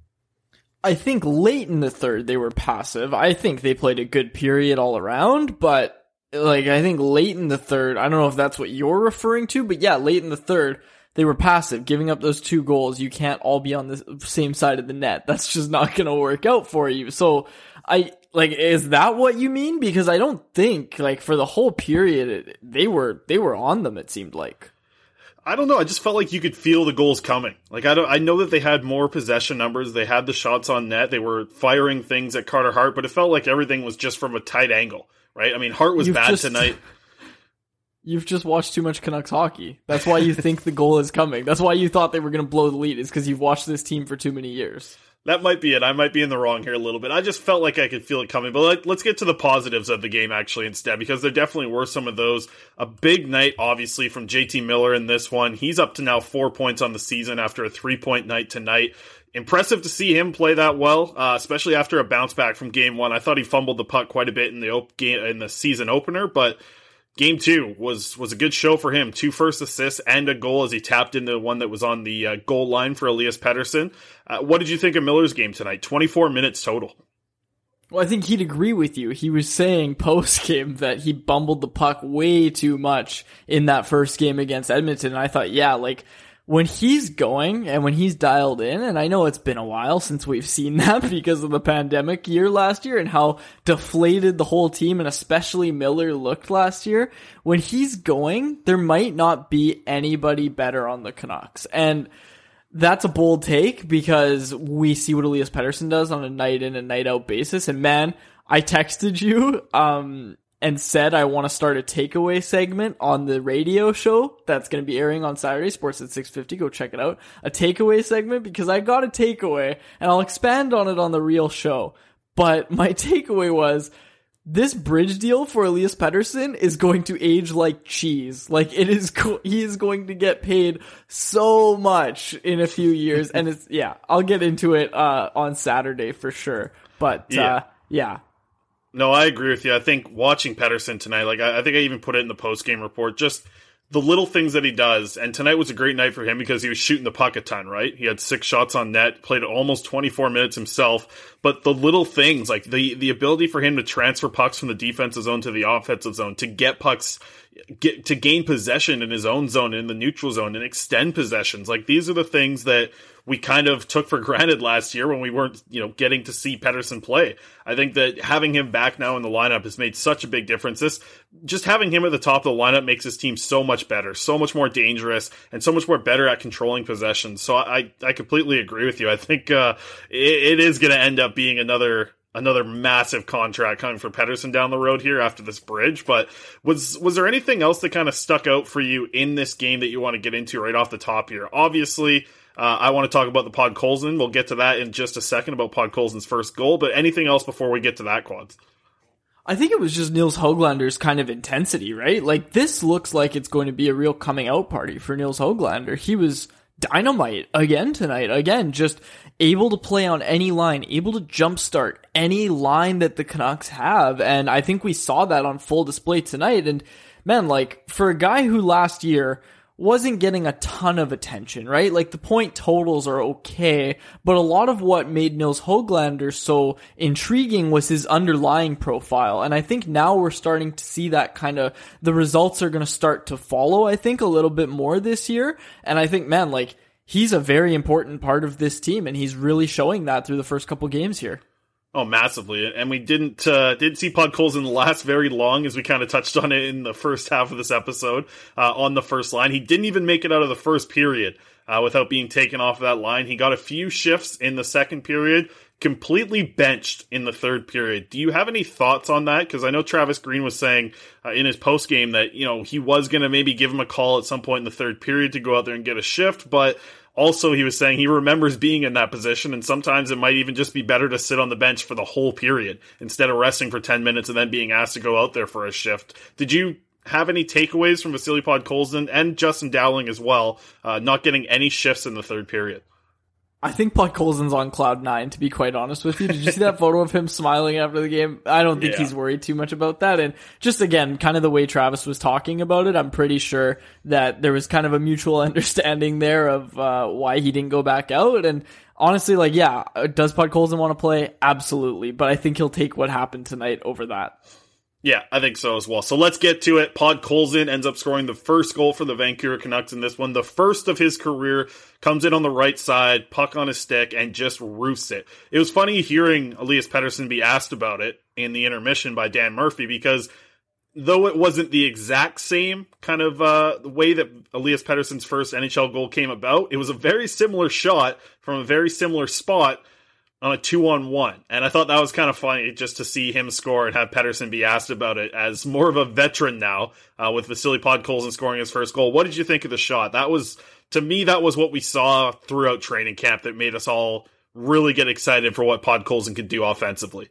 Speaker 10: I think late in the third they were passive. I think they played a good period all around, but like I think late in the third, I don't know if that's what you're referring to, but yeah, late in the third they were passive, giving up those two goals. You can't all be on the same side of the net. That's just not going to work out for you. So I like, is that what you mean? Because I don't think like for the whole period it, they were they were on them. It seemed like.
Speaker 12: I don't know. I just felt like you could feel the goals coming. Like I don't. I know that they had more possession numbers. They had the shots on net. They were firing things at Carter Hart, but it felt like everything was just from a tight angle, right? I mean, Hart was
Speaker 10: You've
Speaker 12: bad
Speaker 10: just,
Speaker 12: tonight.
Speaker 10: You've just watched too much Canucks hockey. That's why you think the goal is coming. That's why you thought they were going to blow the lead. Is because you've watched this team for too many years.
Speaker 12: That might be it. I might be in the wrong here a little bit. I just felt like I could feel it coming. But let, let's get to the positives of the game, actually, instead, because there definitely were some of those. A big night, obviously, from J T Miller in this one. He's up to now four points on the season after a three-point night tonight. Impressive to see him play that well, uh, especially after a bounce back from game one. I thought he fumbled the puck quite a bit in the op- game, in the season opener, but game two was was a good show for him. Two first assists and a goal as he tapped into one that was on the uh, goal line for Elias Pettersson. Uh, what did you think of Miller's game tonight? twenty-four minutes total.
Speaker 10: Well, I think he'd agree with you. He was saying post-game that he bumbled the puck way too much in that first game against Edmonton. And I thought, yeah, like, when he's going and when he's dialed in, and I know it's been a while since we've seen that because of the pandemic year last year and how deflated the whole team and especially Miller looked last year. When he's going, there might not be anybody better on the Canucks. And that's a bold take because we see what Elias Pettersson does on a night in and night out basis. And man, I texted you, um, and said I want to start a takeaway segment on the radio show that's going to be airing on Saturday, Sports at six fifty. Go check it out. A takeaway segment because I got a takeaway and I'll expand on it on the real show. But my takeaway was this bridge deal for Elias Pettersson is going to age like cheese. Like it is, co- he is going to get paid so much in a few years. And it's, yeah, I'll get into it, uh, on Saturday for sure. But,
Speaker 12: yeah.
Speaker 10: uh, yeah.
Speaker 12: No, I agree with you. I think watching Pettersson tonight, like I, I think I even put it in the post-game report, just the little things that he does. And tonight was a great night for him because he was shooting the puck a ton, right? He had six shots on net, played almost twenty-four minutes himself. But the little things, like the, the ability for him to transfer pucks from the defensive zone to the offensive zone, to get pucks, get to gain possession in his own zone, in the neutral zone, and extend possessions. Like these are the things that we kind of took for granted last year when we weren't, you know, getting to see Pettersson play. I think that having him back now in the lineup has made such a big difference. This, just having him at the top of the lineup makes his team so much better, so much more dangerous, and so much more better at controlling possessions. So I, I completely agree with you. I think uh, it, it is going to end up being another another massive contract coming for Pettersson down the road here after this bridge. But was was there anything else that kind of stuck out for you in this game that you want to get into right off the top here? Obviously, uh, I want to talk about the Podkolzin. We'll get to that in just a second about Podkolzin's first goal. But anything else before we get to that, Quads?
Speaker 10: I think it was just Nils Höglander's kind of intensity, right? Like, this looks like it's going to be a real coming out party for Nils Höglander. He was dynamite again tonight. Again, just able to play on any line, able to jumpstart any line that the Canucks have. And I think we saw that on full display tonight. And man, like, for a guy who last year wasn't getting a ton of attention, right? Like, the point totals are okay, but a lot of what made Nils Höglander so intriguing was his underlying profile. And I think now we're starting to see that kind of, the results are going to start to follow, I think, a little bit more this year. And I think, man, like, he's a very important part of this team, and he's really showing that through the first couple games here.
Speaker 12: Oh, massively. And we didn't uh, didn't see Podkolzin last very long, as we kind of touched on it in the first half of this episode, uh, on the first line. He didn't even make it out of the first period uh, without being taken off of that line. He got a few shifts in the second period, completely benched in the third period. Do you have any thoughts on that? Because I know Travis Green was saying uh, in his postgame that, you know, he was going to maybe give him a call at some point in the third period to go out there and get a shift, but also, he was saying he remembers being in that position, and sometimes it might even just be better to sit on the bench for the whole period instead of resting for ten minutes and then being asked to go out there for a shift. Did you have any takeaways from Vasily Podkolzin and Justin Dowling as well, uh, not getting any shifts in the third period?
Speaker 10: I think Podkolzin's on cloud nine, to be quite honest with you. Did you see that photo of him smiling after the game? I don't think yeah. he's worried too much about that. And just, again, kind of the way Travis was talking about it, I'm pretty sure that there was kind of a mutual understanding there of uh, why he didn't go back out. And honestly, like, yeah, does Podkolzin want to play? Absolutely. But I think he'll take what happened tonight over that.
Speaker 12: Yeah, I think so as well. So let's get to it. Podkolzin ends up scoring the first goal for the Vancouver Canucks in this one. The first of his career, comes in on the right side, puck on his stick, and just roofs it. It was funny hearing Elias Pettersson be asked about it in the intermission by Dan Murphy, because though it wasn't the exact same kind of uh, way that Elias Pettersson's first N H L goal came about, it was a very similar shot from a very similar spot on a two-on-one. And I thought that was kind of funny just to see him score and have Pettersson be asked about it as more of a veteran now, uh, with Vasily Podkolzin scoring his first goal. What did you think of the shot? That was, to me, that was what we saw throughout training camp that made us all really get excited for what Podkolzin could do offensively.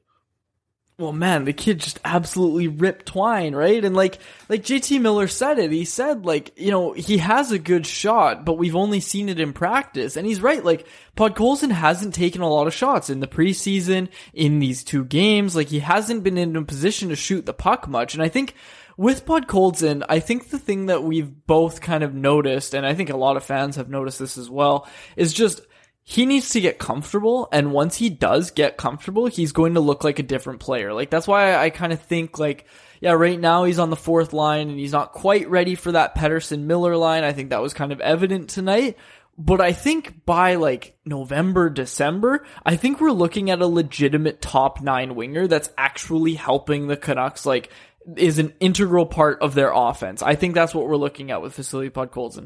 Speaker 10: Well, man, the kid just absolutely ripped twine, right? And like, like J T Miller said it, he said, like, you know, he has a good shot, but we've only seen it in practice. And he's right, like, Podkolzin hasn't taken a lot of shots in the preseason, in these two games. Like, he hasn't been in a position to shoot the puck much. And I think with Podkolzin, I think the thing that we've both kind of noticed, and I think a lot of fans have noticed this as well, is just he needs to get comfortable, and once he does get comfortable, he's going to look like a different player. Like, that's why I, I kind of think, like, yeah, right now he's on the fourth line, and he's not quite ready for that Pettersson-Miller line. I think that was kind of evident tonight. But I think by, like, November, December, I think we're looking at a legitimate top nine winger that's actually helping the Canucks, like, is an integral part of their offense. I think that's what we're looking at with Vasily Podkolzin.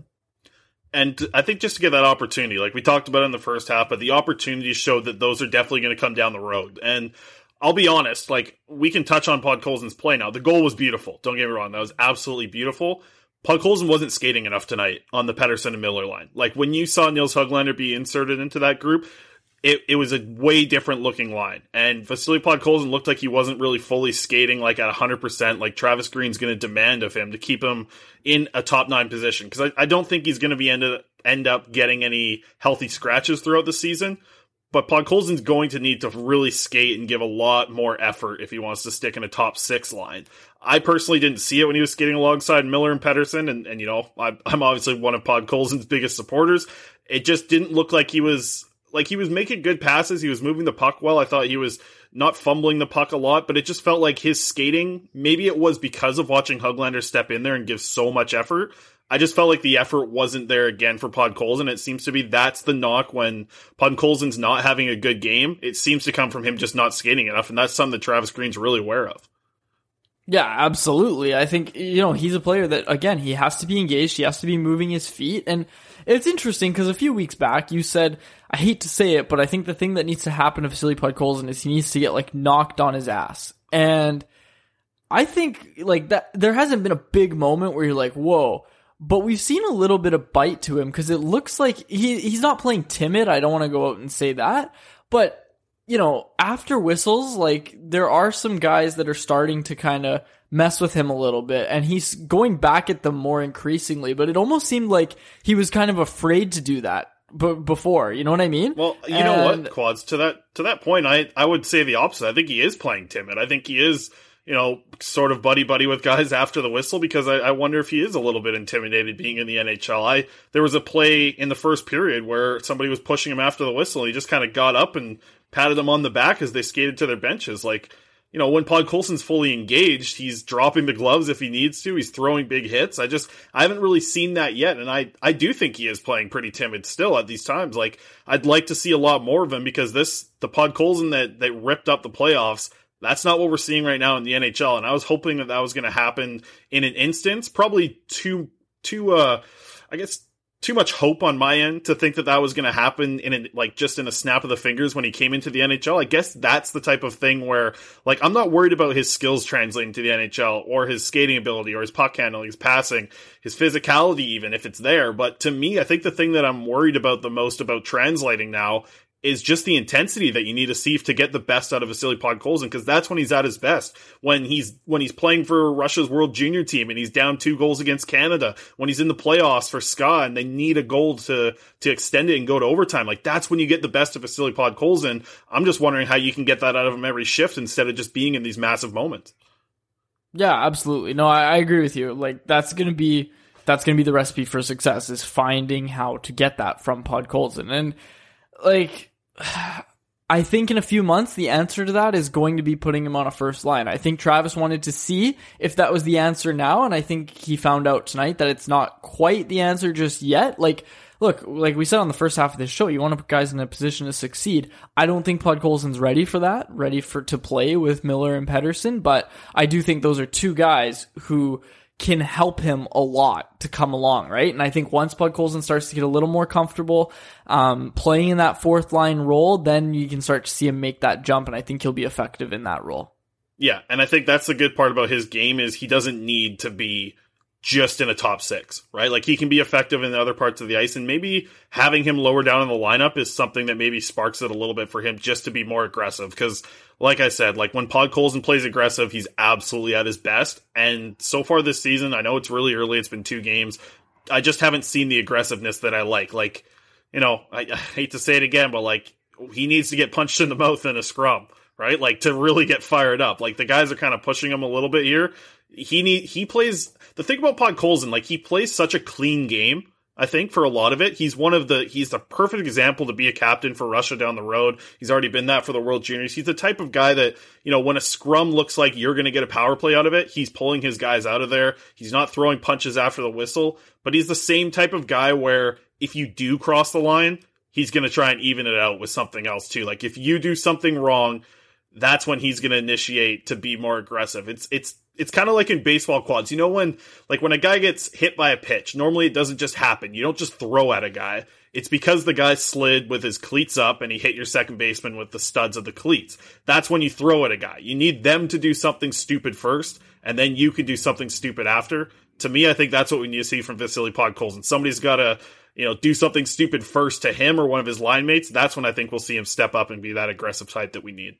Speaker 12: And I think just to get that opportunity, like we talked about in the first half, but the opportunities showed that those are definitely going to come down the road. And I'll be honest, like, we can touch on Podkolzin's play now. The goal was beautiful. Don't get me wrong. That was absolutely beautiful. Podkolzin wasn't skating enough tonight on the Pettersson and Miller line. Like, when you saw Nils Höglander be inserted into that group, it, it was a way different looking line. And Vasily Podkolzin looked like he wasn't really fully skating like at one hundred percent like Travis Green's going to demand of him to keep him in a top nine position. Because I, I don't think he's going to be end, end up getting any healthy scratches throughout the season. But Podkolzin's going to need to really skate and give a lot more effort if he wants to stick in a top six line. I personally didn't see it when he was skating alongside Miller and Pettersson. And, and you know, I, I'm obviously one of Podkolzin's biggest supporters. It just didn't look like he was... Like, he was making good passes. He was moving the puck well. I thought he was not fumbling the puck a lot, but it just felt like his skating, maybe it was because of watching Höglander step in there and give so much effort. I just felt like the effort wasn't there again for Podkolzin. It seems to be that's the knock when Podkolzin's not having a good game. It seems to come from him just not skating enough, and that's something that Travis Green's really aware of.
Speaker 10: Yeah, absolutely. I think, you know, he's a player that, again, he has to be engaged. He has to be moving his feet. And It's interesting because a few weeks back you said, I hate to say it, but I think the thing that needs to happen to Vasily Podkolzin is he needs to get like knocked on his ass. And I think like that there hasn't been a big moment where you're like, whoa, but we've seen a little bit of bite to him because it looks like he he's not playing timid. I don't want to go out and say that, but you know, after whistles, like there are some guys that are starting to kind of mess with him a little bit, and he's going back at them more increasingly, but it almost seemed like he was kind of afraid to do that b- before, you know what I mean?
Speaker 12: Well, you
Speaker 10: and,
Speaker 12: know what, Quads, to that to that point, I, I would say the opposite. I think he is playing timid. I think he is, you know, sort of buddy-buddy with guys after the whistle, because I, I wonder if he is a little bit intimidated being in the N H L. I There was a play in the first period where somebody was pushing him after the whistle, and he just kind of got up and patted them on the back as they skated to their benches. Like, you know, when Podkolzin's fully engaged, he's dropping the gloves if he needs to. He's throwing big hits. I just, I haven't really seen that yet. And I, I do think he is playing pretty timid still at these times. Like, I'd like to see a lot more of him, because this, the Podkolzin that, that ripped up the playoffs, that's not what we're seeing right now in the N H L. And I was hoping that that was going to happen in an instance, probably too, too, uh, I guess, too much hope on my end to think that that was going to happen in a, like just in a snap of the fingers when he came into the N H L. I guess that's the type of thing where, like, I'm not worried about his skills translating to the N H L, or his skating ability, or his puck handling, his passing, his physicality, even if it's there. But to me, I think the thing that I'm worried about the most about translating now is just the intensity that you need to see to get the best out of Vasily Podkolzin, because that's when he's at his best. When he's when he's playing for Russia's World Junior team and he's down two goals against Canada, when he's in the playoffs for S K A and they need a goal to to extend it and go to overtime, like that's when you get the best of Vasily Podkolzin. I'm just wondering how you can get that out of him every shift instead of just being in these massive moments.
Speaker 10: Yeah, absolutely. No, I, I agree with you. Like that's gonna be that's gonna be the recipe for success, is finding how to get that from Podkolzin. And like, I think in a few months, the answer to that is going to be putting him on a first line. I think Travis wanted to see if that was the answer now, and I think he found out tonight that it's not quite the answer just yet. Like, look, like we said on the first half of this show, you want to put guys in a position to succeed. I don't think Podkolzin's ready for that, ready for to play with Miller and Pettersson, but I do think those are two guys who can help him a lot to come along, right? And I think once Podkolzin starts to get a little more comfortable um, playing in that fourth line role, then you can start to see him make that jump, and I think he'll be effective in that role.
Speaker 12: Yeah, and I think that's the good part about his game, is he doesn't need to be just in a top six, right? Like, he can be effective in the other parts of the ice, and maybe having him lower down in the lineup is something that maybe sparks it a little bit for him just to be more aggressive. Because, like I said, like when Podkolzin plays aggressive, he's absolutely at his best. And so far this season, I know it's really early, it's been two games, I just haven't seen the aggressiveness that I like. Like, you know, I, I hate to say it again, but like, he needs to get punched in the mouth in a scrum, right? Like, to really get fired up. Like, the guys are kind of pushing him a little bit here. He need he plays the thing about Podkolzin, like, he plays such a clean game. I think for a lot of it, he's one of the he's the perfect example to be a captain for Russia down the road. He's already been that for the World Juniors. He's the type of guy that, you know, when a scrum looks like you're going to get a power play out of it, he's pulling his guys out of there. He's not throwing punches after the whistle, but he's the same type of guy where if you do cross the line, he's going to try and even it out with something else too. Like, if you do something wrong, that's when he's going to initiate to be more aggressive. It's it's it's kind of like in baseball, Quads. You know, when like when a guy gets hit by a pitch, normally it doesn't just happen. You don't just throw at a guy. It's because the guy slid with his cleats up and he hit your second baseman with the studs of the cleats. That's when you throw at a guy. You need them to do something stupid first, and then you can do something stupid after. To me, I think that's what we need to see from Vasily Podkolzin. Somebody's got to, you know, do something stupid first to him or one of his line mates. That's when I think we'll see him step up and be that aggressive type that we need.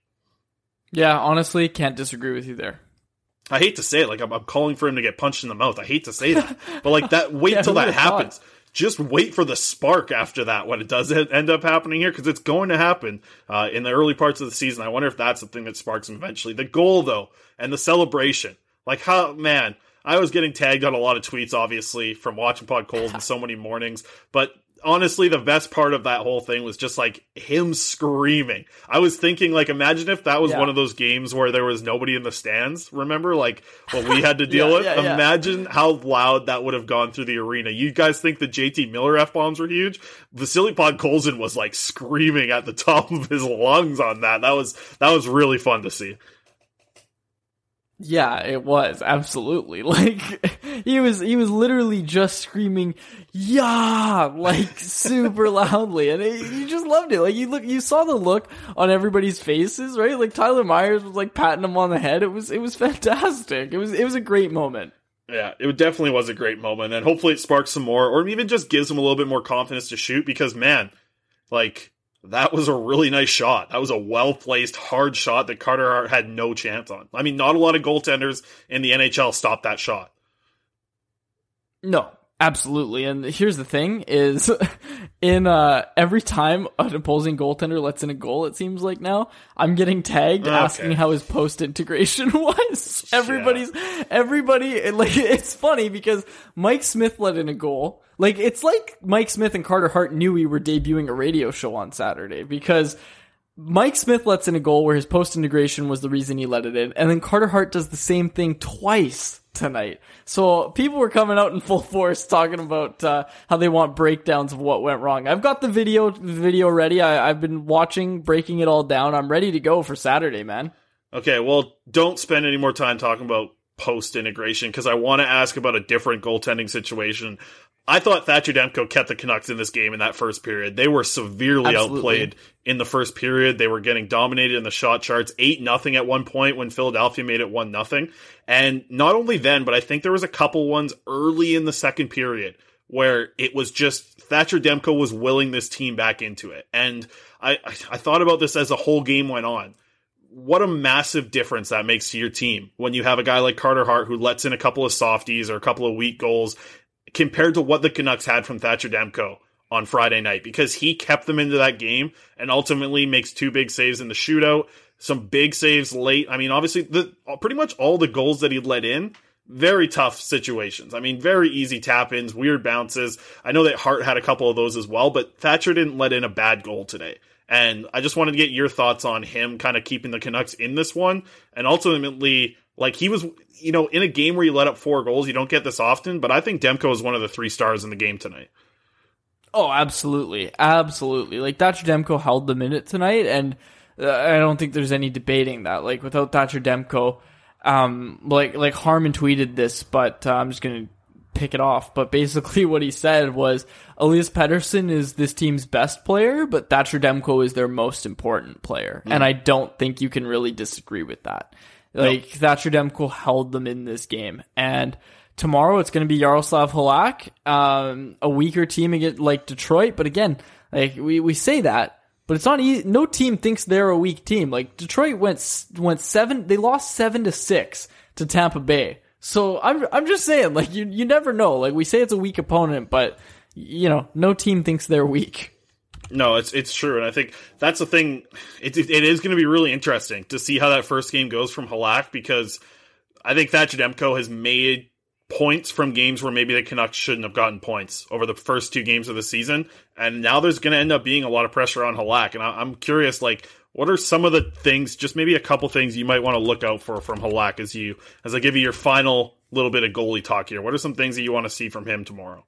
Speaker 10: Yeah, honestly, can't disagree with you there.
Speaker 12: I hate to say it, like, I'm, I'm calling for him to get punched in the mouth. I hate to say that. But, like, that, wait
Speaker 10: yeah,
Speaker 12: till that happens.
Speaker 10: Thought?
Speaker 12: Just wait for the spark after that when it does end up happening here, because it's going to happen uh, in the early parts of the season. I wonder if that's the thing that sparks him eventually. The goal, though, and the celebration. Like, how, man, I was getting tagged on a lot of tweets, obviously, from watching Podkolzin so many mornings, but honestly, the best part of that whole thing was just like him screaming. I was thinking, like, imagine if that was yeah. one of those games where there was nobody in the stands. Remember, like, what we had to deal
Speaker 10: yeah,
Speaker 12: with?
Speaker 10: yeah,
Speaker 12: imagine
Speaker 10: yeah.
Speaker 12: how loud that would have gone through the arena. You guys think the J T Miller F-bombs were huge? Vasily Podkolzin was like screaming at the top of his lungs on that. That was that was really fun to see.
Speaker 10: Yeah, it was absolutely like he was he was literally just screaming "yeah" like super loudly, and it, you just loved it. Like you look, you saw the look on everybody's faces, right? Like Tyler Myers was like patting him on the head. It was it was fantastic. It was it was a great moment.
Speaker 12: Yeah, it definitely was a great moment, and hopefully it sparks some more, or even just gives him a little bit more confidence to shoot. Because man, like. That was a really nice shot. That was a well-placed, hard shot that Carter Hart had no chance on. I mean, not a lot of goaltenders in the N H L stopped that shot.
Speaker 10: No, absolutely. And here's the thing is, in uh, every time an opposing goaltender lets in a goal, it seems like now, I'm getting tagged
Speaker 12: okay.
Speaker 10: asking how his post-integration was. Everybody's, yeah. everybody, like, it's funny because Mike Smith let in a goal. Like, it's like Mike Smith and Carter Hart knew we were debuting a radio show on Saturday because Mike Smith lets in a goal where his post-integration was the reason he let it in, and then Carter Hart does the same thing twice tonight. So people were coming out in full force talking about uh, how they want breakdowns of what went wrong. I've got the video video ready. I, I've been watching, breaking it all down. I'm ready to go for Saturday, man.
Speaker 12: Okay, well, don't spend any more time talking about post-integration because I want to ask about a different goaltending situation. I thought Thatcher Demko kept the Canucks in this game in that first period. They were severely
Speaker 10: Absolutely.
Speaker 12: outplayed in the first period. They were getting dominated in the shot charts, eight nothing at one point when Philadelphia made it one nothing. And not only then, but I think there was a couple ones early in the second period where it was just Thatcher Demko was willing this team back into it. And I, I thought about this as the whole game went on. What a massive difference that makes to your team when you have a guy like Carter Hart who lets in a couple of softies or a couple of weak goals compared to what the Canucks had from Thatcher Demko on Friday night, because he kept them into that game and ultimately makes two big saves in the shootout, some big saves late. I mean, obviously, the pretty much all the goals that he let in, very tough situations. I mean, very easy tap-ins, weird bounces. I know that Hart had a couple of those as well, but Thatcher didn't let in a bad goal today. And I just wanted to get your thoughts on him kind of keeping the Canucks in this one, and ultimately, like, he was, you know, in a game where you let up four goals, you don't get this often, but I think Demko is one of the three stars in the game tonight.
Speaker 10: Oh, absolutely. Absolutely. Like, Thatcher Demko held the minute tonight, and uh, I don't think there's any debating that. Like, without Thatcher Demko, um, like, like Harmon tweeted this, but uh, I'm just going to pick it off. But basically what he said was, Elias Pettersson is this team's best player, but Thatcher Demko is their most important player. Mm. And I don't think you can really disagree with that. Like, nope. Thatcher Demko held them in this game. And tomorrow it's going to be Yaroslav Halak, um, a weaker team against, like Detroit. But again, like we, we say that, but it's not easy. No team thinks they're a weak team. Like, Detroit went went seven, they lost seven to six to Tampa Bay. So I'm I'm just saying, like, you you never know. Like, we say it's a weak opponent, but you know, no team thinks they're weak.
Speaker 12: No, it's it's true, and I think that's the thing. It, it, it is going to be really interesting to see how that first game goes from Halak, because I think Thatcher Demko has made points from games where maybe the Canucks shouldn't have gotten points over the first two games of the season, and now there's going to end up being a lot of pressure on Halak, and I, I'm curious, like, what are some of the things, just maybe a couple things you might want to look out for from Halak as you as I give you your final little bit of goalie talk here? What are some things that you want to see from him tomorrow?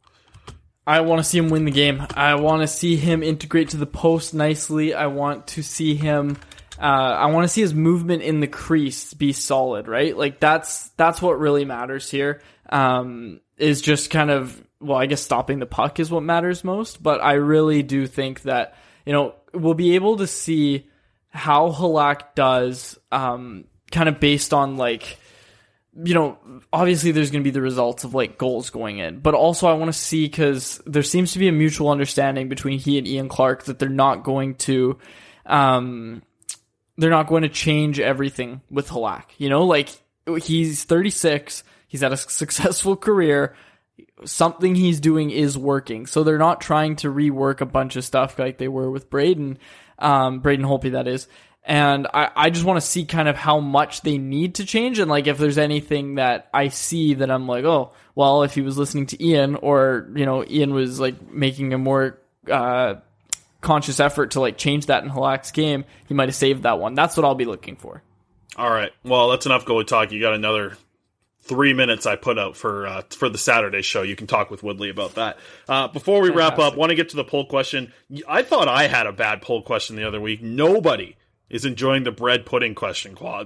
Speaker 10: I want to see him win the game. I want to see him integrate to the post nicely. I want to see him, uh, I want to see his movement in the crease be solid, right? Like, that's, that's what really matters here, um, is just kind of, well, I guess stopping the puck is what matters most, but I really do think that, you know, we'll be able to see how Halak does, um, kind of based on, like, you know, obviously there's going to be the results of, like, goals going in, but also I want to see, because there seems to be a mutual understanding between he and Ian Clark that they're not going to, um, they're not going to change everything with Halak. You know, like, he's thirty-six, he's had a successful career, something he's doing is working, so they're not trying to rework a bunch of stuff like they were with Braden, um, Braden Holtby, that is. And I, I just want to see kind of how much they need to change, and, like, if there's anything that I see that I'm like, oh, well, if he was listening to Ian, or, you know, Ian was, like, making a more uh, conscious effort to, like, change that in Halak's game, he might have saved that one. That's what I'll be looking for.
Speaker 12: All right. Well, that's enough goalie talk. You got another three minutes I put out for uh, for the Saturday show. You can talk with Woodley about that. Uh, before we Fantastic. wrap up, want to get to the poll question. I thought I had a bad poll question the other week. Nobody is enjoying the bread pudding question, Quads.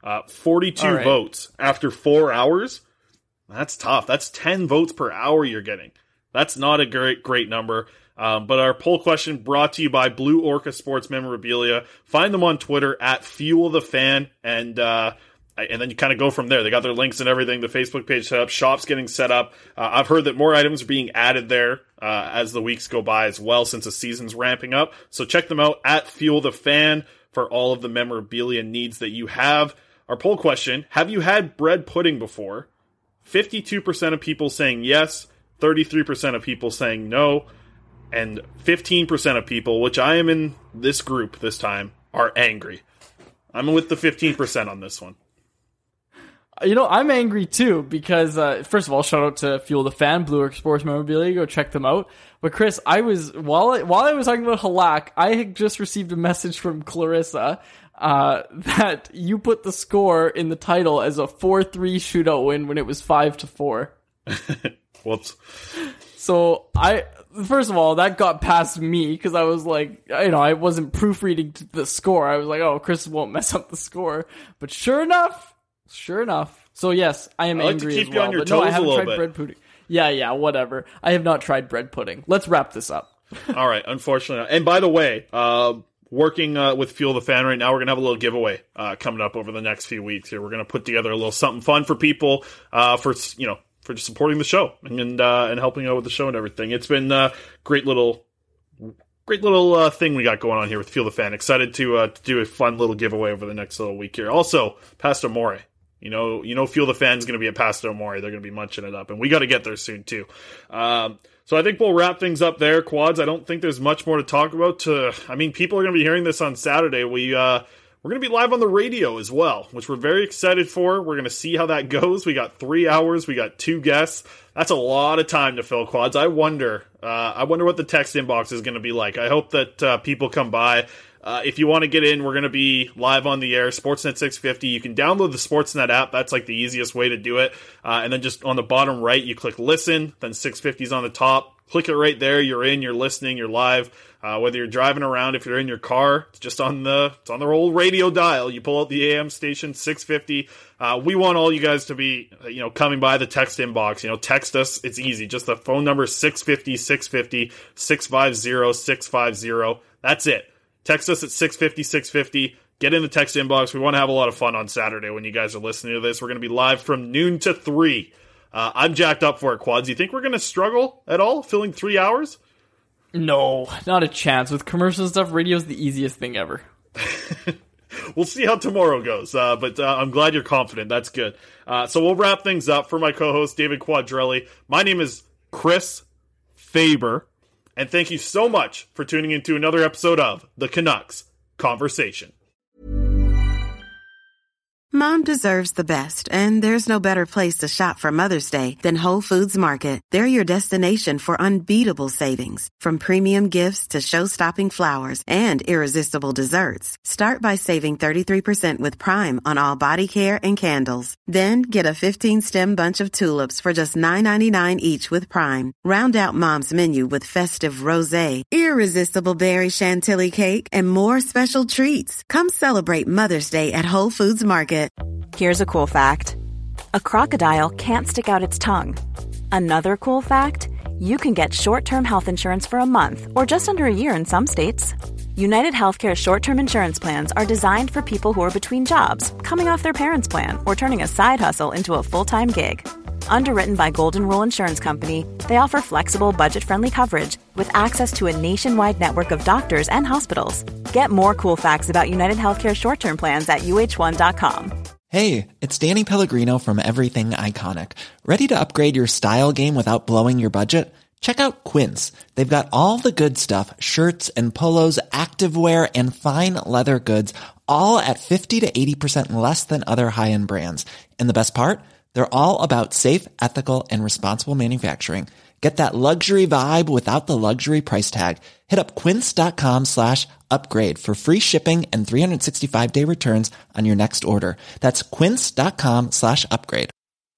Speaker 12: Uh, forty-two
Speaker 10: right.
Speaker 12: votes after four hours. That's tough. That's ten votes per hour you're getting. That's not a great, great number. Um, but our poll question brought to you by Blue Orca Sports Memorabilia. Find them on Twitter at Fuel the Fan, and uh, and then you kind of go from there. They got their links and everything. The Facebook page set up. Shop's getting set up. Uh, I've heard that more items are being added there uh, as the weeks go by as well, since the season's ramping up. So check them out at Fuel the Fan for all of the memorabilia needs that you have. Our poll question: have you had bread pudding before? fifty-two percent of people saying yes, thirty-three percent of people saying no, and fifteen percent of people, which I am in this group this time, are angry. I'm with the fifteen percent on this one.
Speaker 10: You know, I'm angry too, because, uh, first of all, shout out to Fuel the Fan, Blue Orc Sports Memorabilia, go check them out. But Chris, I was, while I, while I was talking about Halak, I had just received a message from Clarissa, uh, that you put the score in the title as a four three shootout win when it was five to four.
Speaker 12: Whoops.
Speaker 10: So, I, first of all, that got past me, because I was like, you know, I wasn't proofreading the score. I was like, oh, Chris won't mess up the score. But sure enough, Sure enough. So yes, I am
Speaker 12: I like
Speaker 10: angry
Speaker 12: to keep
Speaker 10: as
Speaker 12: you
Speaker 10: well.
Speaker 12: on your
Speaker 10: But no, I
Speaker 12: toes a
Speaker 10: haven't
Speaker 12: little
Speaker 10: tried
Speaker 12: bit.
Speaker 10: bread pudding. Yeah, yeah, whatever. I have not tried bread pudding. Let's wrap this up.
Speaker 12: All right, unfortunately. And by the way, uh, working uh, with Fuel the Fan right now, we're going to have a little giveaway uh, coming up over the next few weeks here. We're going to put together a little something fun for people uh, for, you know, for just supporting the show and uh, and helping out with the show and everything. It's been a great little Great little uh, thing we got going on here with Fuel the Fan. Excited to, uh, to do a fun little giveaway over the next little week here. Also, Pastor More. You know, you know, Fuel the Fan's going to be at Pastor More. They're going to be munching it up, and we got to get there soon too. Um, so I think we'll wrap things up there, Quads. I don't think there's much more to talk about. To, I mean, people are going to be hearing this on Saturday. We uh, we're going to be live on the radio as well, which we're very excited for. We're going to see how that goes. We got three hours. We got two guests. That's a lot of time to fill, Quads. I wonder. Uh, I wonder what the text inbox is going to be like. I hope that uh, people come by. Uh, if you want to get in, we're going to be live on the air, Sportsnet six fifty. You can download the Sportsnet app. That's like the easiest way to do it. Uh, and then just on the bottom right, you click listen, then six fifty is on the top. Click it right there. You're in, you're listening, you're live. Uh, whether you're driving around, if you're in your car, it's just on the it's on the old radio dial. You pull out the A M station, six fifty. Uh, we want all you guys to be, you know, coming by the text inbox. You know, text us. It's easy. Just the phone number six fifty, six fifty, six five zero, six five zero. That's it. Text us at six fifty, six fifty. Get in the text inbox. We want to have a lot of fun on Saturday when you guys are listening to this. We're going to be live from noon to three. Uh, I'm jacked up for it, Quads. You think we're going to struggle at all filling three hours?
Speaker 10: No, not a chance. With commercial stuff, radio's the easiest thing ever.
Speaker 12: We'll see how tomorrow goes, uh, but uh, I'm glad you're confident. That's good. Uh, so we'll wrap things up. For my co-host, David Quadrelli, my name is Chris Faber, and thank you so much for tuning into another episode of The Canucks Conversation.
Speaker 3: Mom deserves the best, and there's no better place to shop for Mother's Day than Whole Foods Market. They're your destination for unbeatable savings, from premium gifts to show-stopping flowers and irresistible desserts. Start by saving thirty-three percent with Prime on all body care and candles. Then get a fifteen-stem bunch of tulips for just nine ninety-nine each with Prime. Round out Mom's menu with festive rosé, irresistible berry chantilly cake, and more special treats. Come celebrate Mother's Day at Whole Foods Market.
Speaker 13: Here's a cool fact. A crocodile can't stick out its tongue. Another cool fact, you can get short-term health insurance for a month or just under a year in some states. United Healthcare short-term insurance plans are designed for people who are between jobs, coming off their parents' plan, or turning a side hustle into a full-time gig. Underwritten by Golden Rule Insurance Company, they offer flexible, budget-friendly coverage with access to a nationwide network of doctors and hospitals. Get more cool facts about United Healthcare short-term plans at U H one dot com.
Speaker 14: Hey, it's Danny Pellegrino from Everything Iconic. Ready to upgrade your style game without blowing your budget? Check out Quince. They've got all the good stuff, shirts and polos, activewear, and fine leather goods, all at fifty to eighty percent less than other high-end brands. And the best part? They're all about safe, ethical, and responsible manufacturing. Get that luxury vibe without the luxury price tag. Hit up quince.com slash upgrade for free shipping and three sixty-five day returns on your next order. That's quince.com slash upgrade.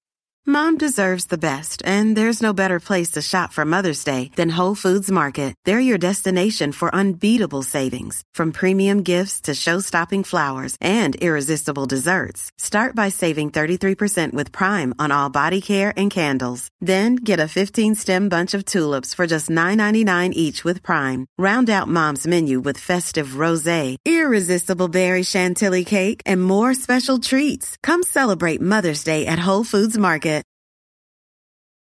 Speaker 3: Mom deserves the best, and there's no better place to shop for Mother's Day than Whole Foods Market. They're your destination for unbeatable savings, from premium gifts to show-stopping flowers and irresistible desserts. Start by saving thirty-three percent with Prime on all body care and candles. Then get a fifteen-stem bunch of tulips for just nine ninety-nine each with Prime. Round out Mom's menu with festive rosé, irresistible berry chantilly cake, and more special treats. Come celebrate Mother's Day at Whole Foods Market.